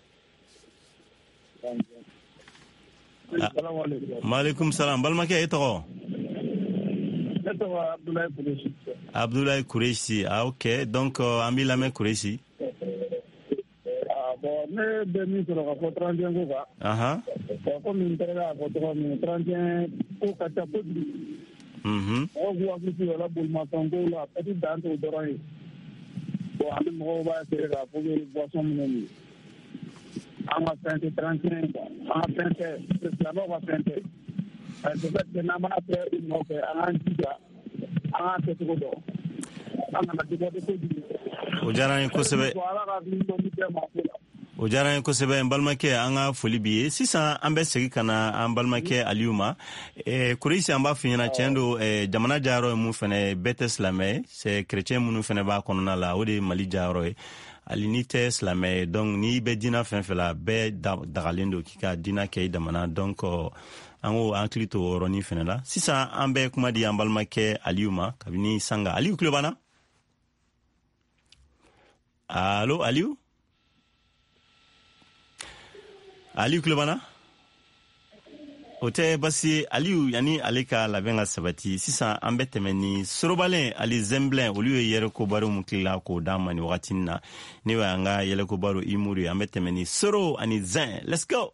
assalamu alaykum maaleykum salam balma ke eto eto Abdoulaye Koureshi Abdoulaye Koureshi ah ok donc uh, ami la me Koureshi bon ne de mi sur la trente et un ko ka aha ko min tera ko to min trente et un ko ka ta ko mhm o go ki la bul ma tango la petit dan to dorai bon am mo ba se ra ko ni boisson ni ama trente trente et un ama trente c'est la nova trente parce que na ma te no ke an tija an te ko do ana na ko ko o jara ko sebe o jara ko sebe balmake anga foli biye sisan ambe segi kana an balmake aliuma e kurisi amba finyana chendo e jamana jaro mu fene betes lame c'est chrétien munu fene ba konona la odi mali jaro e alinite slame donc ni be dina fen fela be dagalendo kika dina kay damana donc ango anklito roni fene la sisan ambe kuma di ambalmake aliuma kabini sanga aliu klobana. Allô, Aliou? Aliou Klobana? Ote basi Aliou yani aleka la benga sabati sisa ambete meni sorobalen ali zemblen olu yere ko baro mukila ko damani watina ni wanga yele ko baro imuri ambete meni soro ani zin. Let's go.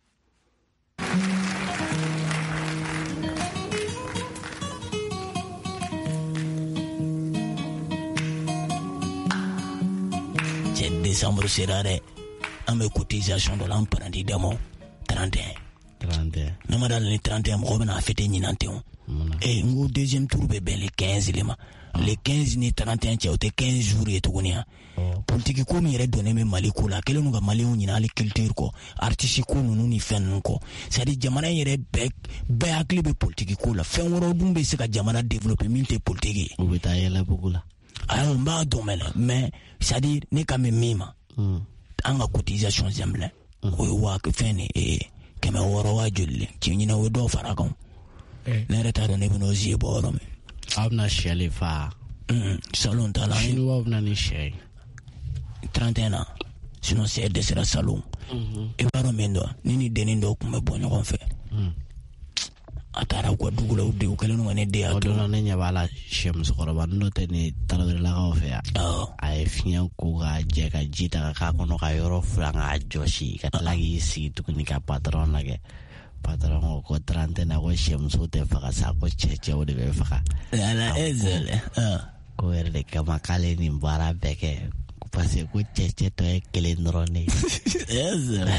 Décembre sera en mes cotisations de l'emprunté demo trente et un. trente et un. Namadal le trente et un, on a fêté Ninantéon. Et au deuxième tour, bébé, les quinze, les ma. Les quinze ni trente et un, tu as quinze jours et tout. Politique, comme il est donné, mais Malikoula, quel est le Malais, on a les cultures, quoi. Artistique, nous n'y faisons quoi. C'est-à-dire, Jamana, il est bec, bec, les politiques, quoi. Fait un rebond, c'est que Jamana développe mille politiques. Vous êtes là, beaucoup là. Alors, on va domaine, mais, c'est-à-dire, n'est quand même mime. En cotisation zemble, oui, wa que fene et que me wara jolli, qui n'y n'a eu d'offre à con. Les retards ne vont oser boire. Abna chele fa. Salon talent. Chino abna ni chele. trente et un ans. Sinon, c'est de ce salon. Et baromendo, nini denindo comme bon on fait. Atara kwa dugula ude ukale no ne de ato no nya bala shem sokoro bando teni talo la ga ofea oh ai finya ko ga je ka jita ka ko no ka yoro franga joshi ka lagi si tukuni ka patron lage patron ko trente na ko shem so te fa sa ko cheche o de be fa la la ezele ah ko erde ka makale ni bara beke pase ko cheche to e kelendrone ezele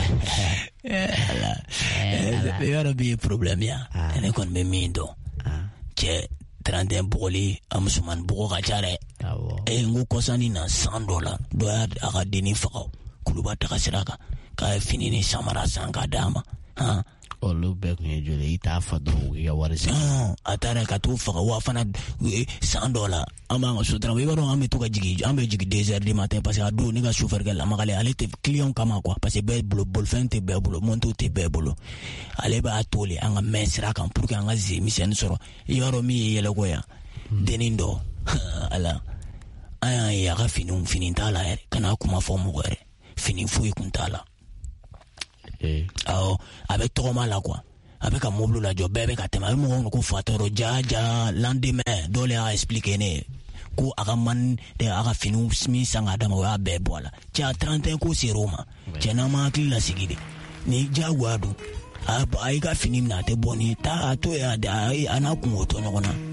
il y a des problèmes ya ene kon be mindo che trente et un boli amsuman bugo gachare e ngu kosani na cent dollars do ya aga deni fako kuluba takasiraka ka fini ni samara sanga dama ah olu bɛɛ kun ye joli i t'a fa dɔrɔn i ka wari sigi a taara ka t'o faga wa fana san dɔ la an b'an ka so dɔrɔn i b'a dɔn an bɛ to ka jigin an bɛ jigin deux heures du matin parce que a don ne ka chauffeur kɛ Lamakale ale tɛ client kama quoi parce que bɛɛ bolo bolifɛn tɛ bɛɛ bolo moto tɛ bɛɛ bolo ale b'a to le an ka mɛn sira kan pour que an ka zi misɛnnin sɔrɔ i y'a dɔn min ye yɛlɛko yan dennin dɔ ala an y'a ye a ka finiw fini t'a la yɛrɛ kana kuma fɔ mɔgɔ yɛrɛ fini foyi kun t'a la awɔ a bɛ tɔgɔma la quoi a bɛ ka mobile lajɔ bɛɛ bɛ ka tɛmɛ a bɛ mɔgɔw ko fatɔrɔ ja ja lendemain dɔ le y'a expliqué ne ko a ka man de a ka finiw min san k'a d'a ma o y'a bɛɛ bɔ a la cɛ a trente et un ko ser'o ma cɛ n'an ma hakili lasigi de ni jagoya don a y'i ka fini minɛ a tɛ bɔ ni taa a to yen a n'a kungo to ɲɔgɔn na.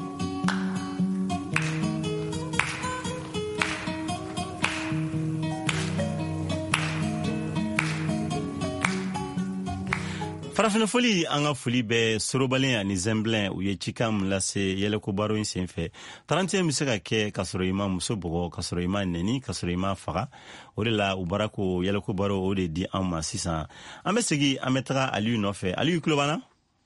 farafina foli an ka foli bɛ sorobalen ani zɛnbilen u ye cikan min lase yɛlɛko baro in senfɛ trente et un bɛ se ka kɛ k'a sɔrɔ i ma muso bugɔ k'a sɔrɔ i ma nɛni k'a sɔrɔ i ma faga o de la u bara ko yɛlɛko baro o de di an ma sisan an bɛ segin an bɛ taga Aliyu nɔfɛ Aliyu tulo b'an na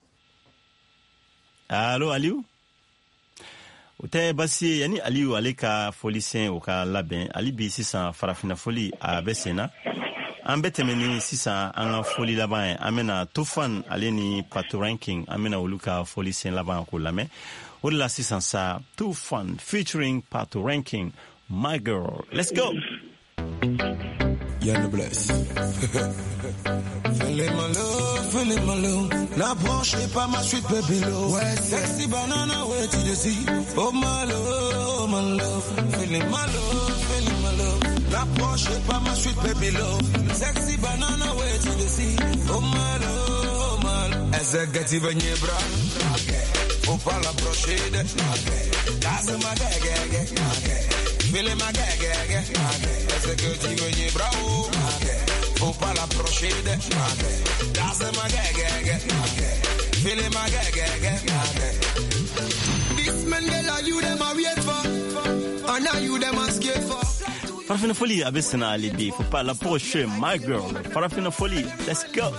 allo Aliyu o tɛ basi ye yanni Aliyu ale ka folisɛn o ka labɛn hali bi sisan farafina foli a bɛ sen na an bɛ tɛmɛni sisan an ka foli laban ye an bɛna Tufan ale ni Pato Ranking an bɛna olu ka foli sen laban k'o lamɛn o de la sisan sa Tufan featuring Pato Ranking My Girl. Let's go. Yann Bless. Feeling my love, feeling my love. N'approchez pas ma sweet baby love. Ouais, sexy banana, wait till you see. Oh my love, oh my love. Feeling my love, feeling my love. N'approchez pas ma sweet baby love. Sexy banana, wait till you see. Oh my love, oh my love. Executive in your bra. Faut pas l'approcher de. That's my gag, gag, gag. Feeling my gag, gag, gag. Executive in your bra. Faut pas l'approcher de. That's my gag, gag, gag. Feeling my gag, gag, gag. This man girl are you them a wait for. And now you them a scared for. Farafina foli a bɛ sen na hali bi faut pas l'approcher My Girl. Farafina foli, let's go.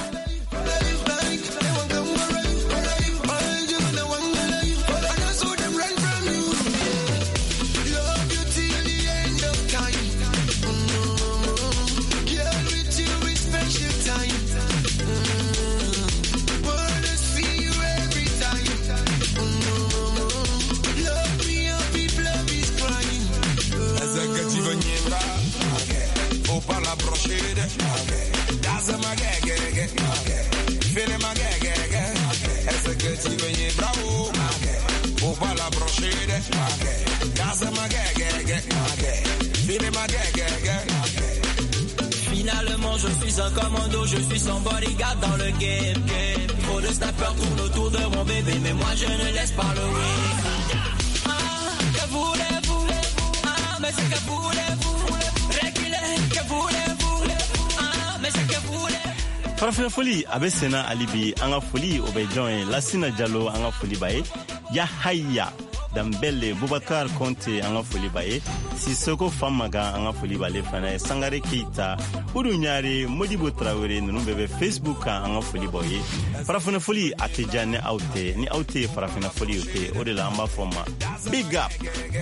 Finalement je suis un commando, je suis son bodyguard dans le game. Trop de snappers tournent autour de mon bébé, mais moi je ne laisse pas le win. Ah, que voulez-vous? Ah, mais c'est que voulez-vous? Reculez, que voulez-vous? Ah, mais c'est que voulez-vous? Farafina foli a bɛ sen na hali bi an ka foli o bɛ jɔn ye Lasina Jalo an ka foli b'a ye Yahaya Dambele Boubacar Konte an ka foli b'a ye Sisoko Famaga an ka foli b'ale fana ye Sangare Keita Udu Ɲare Modibo Traoré ninnu bɛɛ bɛ Facebook kan an ka foli b'aw ye farafina foli a tɛ diya ni aw tɛ ni aw tɛ farafina foli o tɛ o de la an b'a fɔ ma big up.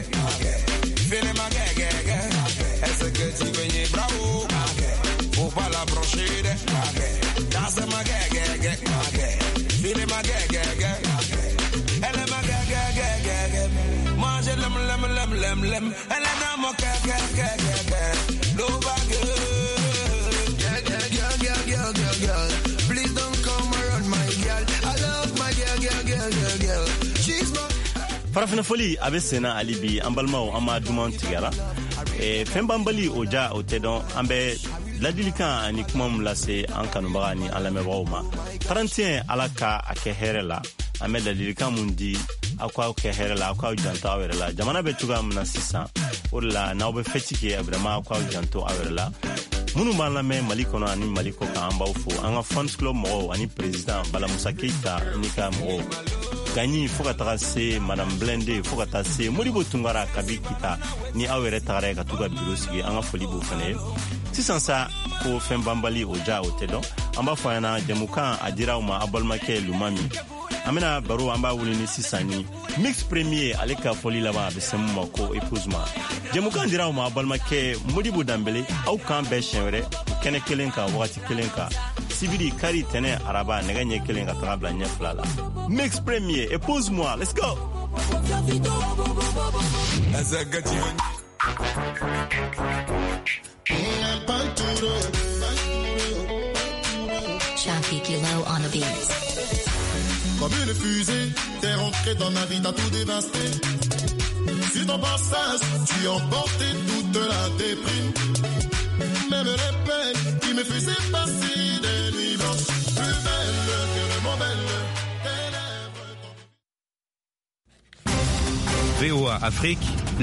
Faut pas la brancher de That's ma gag gag File ma gag gag Elle est ma gag gag gag Moi je l'aime l'aime l'aime l'aime l'aime Elle est dans mon gag gag gag No bag Gag gag gag gag gag gag Please don't come around my girl I love my gag gag gag gag She's my Farafina foli a bɛ sen na hali bi an balimaw an ma duman tigɛra fɛn b'an bali o ja o tɛ dɔn an bɛ ladilikan ani kuma min lase an kanubaga ni an lamɛnbagaw ma trente et un ala ka a kɛ hɛrɛ la an bɛ ladilikan mun di aw k'aw kɛ hɛrɛ la aw k'aw janto aw yɛrɛ la jamana bɛ cogoya min na sisan o de la n'aw bɛ fɛti kɛ vraiment aw k'aw janto aw yɛrɛ la minnu b'an lamɛn mali kɔnɔ ani mali kɔ kan an b'aw fo an ka fans club mɔgɔw ani président Bala Musa Keita ni ka mɔgɔw Gagny fo ka taga se Madame Blende fo ka taga se Modibo Tungara Kabi Kita ni aw yɛrɛ tagara ka tuga bureau sigi an ka foli b'o fana ye sisan sa ko fɛn banbali o ja o tɛ dɔn an b'a fɔ ɲɛna jamukan a dira aw ma a balimakɛ Lumami an bɛna baro an b'a wuli ni sisan ni mix premier ale ka foli laban a bɛ se mun ma ko épousement jamukan dira aw ma a balimakɛ Modibo Dambele aw kan bɛɛ siɲɛ wɛrɛ kɛnɛ kelen kan wagati kelen kan sibiri kari tɛnɛ araba nɛgɛ ɲɛ kelen ka taga bila ɲɛ fila la mix premier épouse-moi let's go Shanky Kilo on the beat. Comme une fusée, t'es rentré dans ma vie, t'as tout dévasté. Sur ton passage, tu emporté toute la déprime. Même les peines qui me faisaient passer des nuits blanches, plus belles que le mot belle, tes lèvres. V O A Afrique.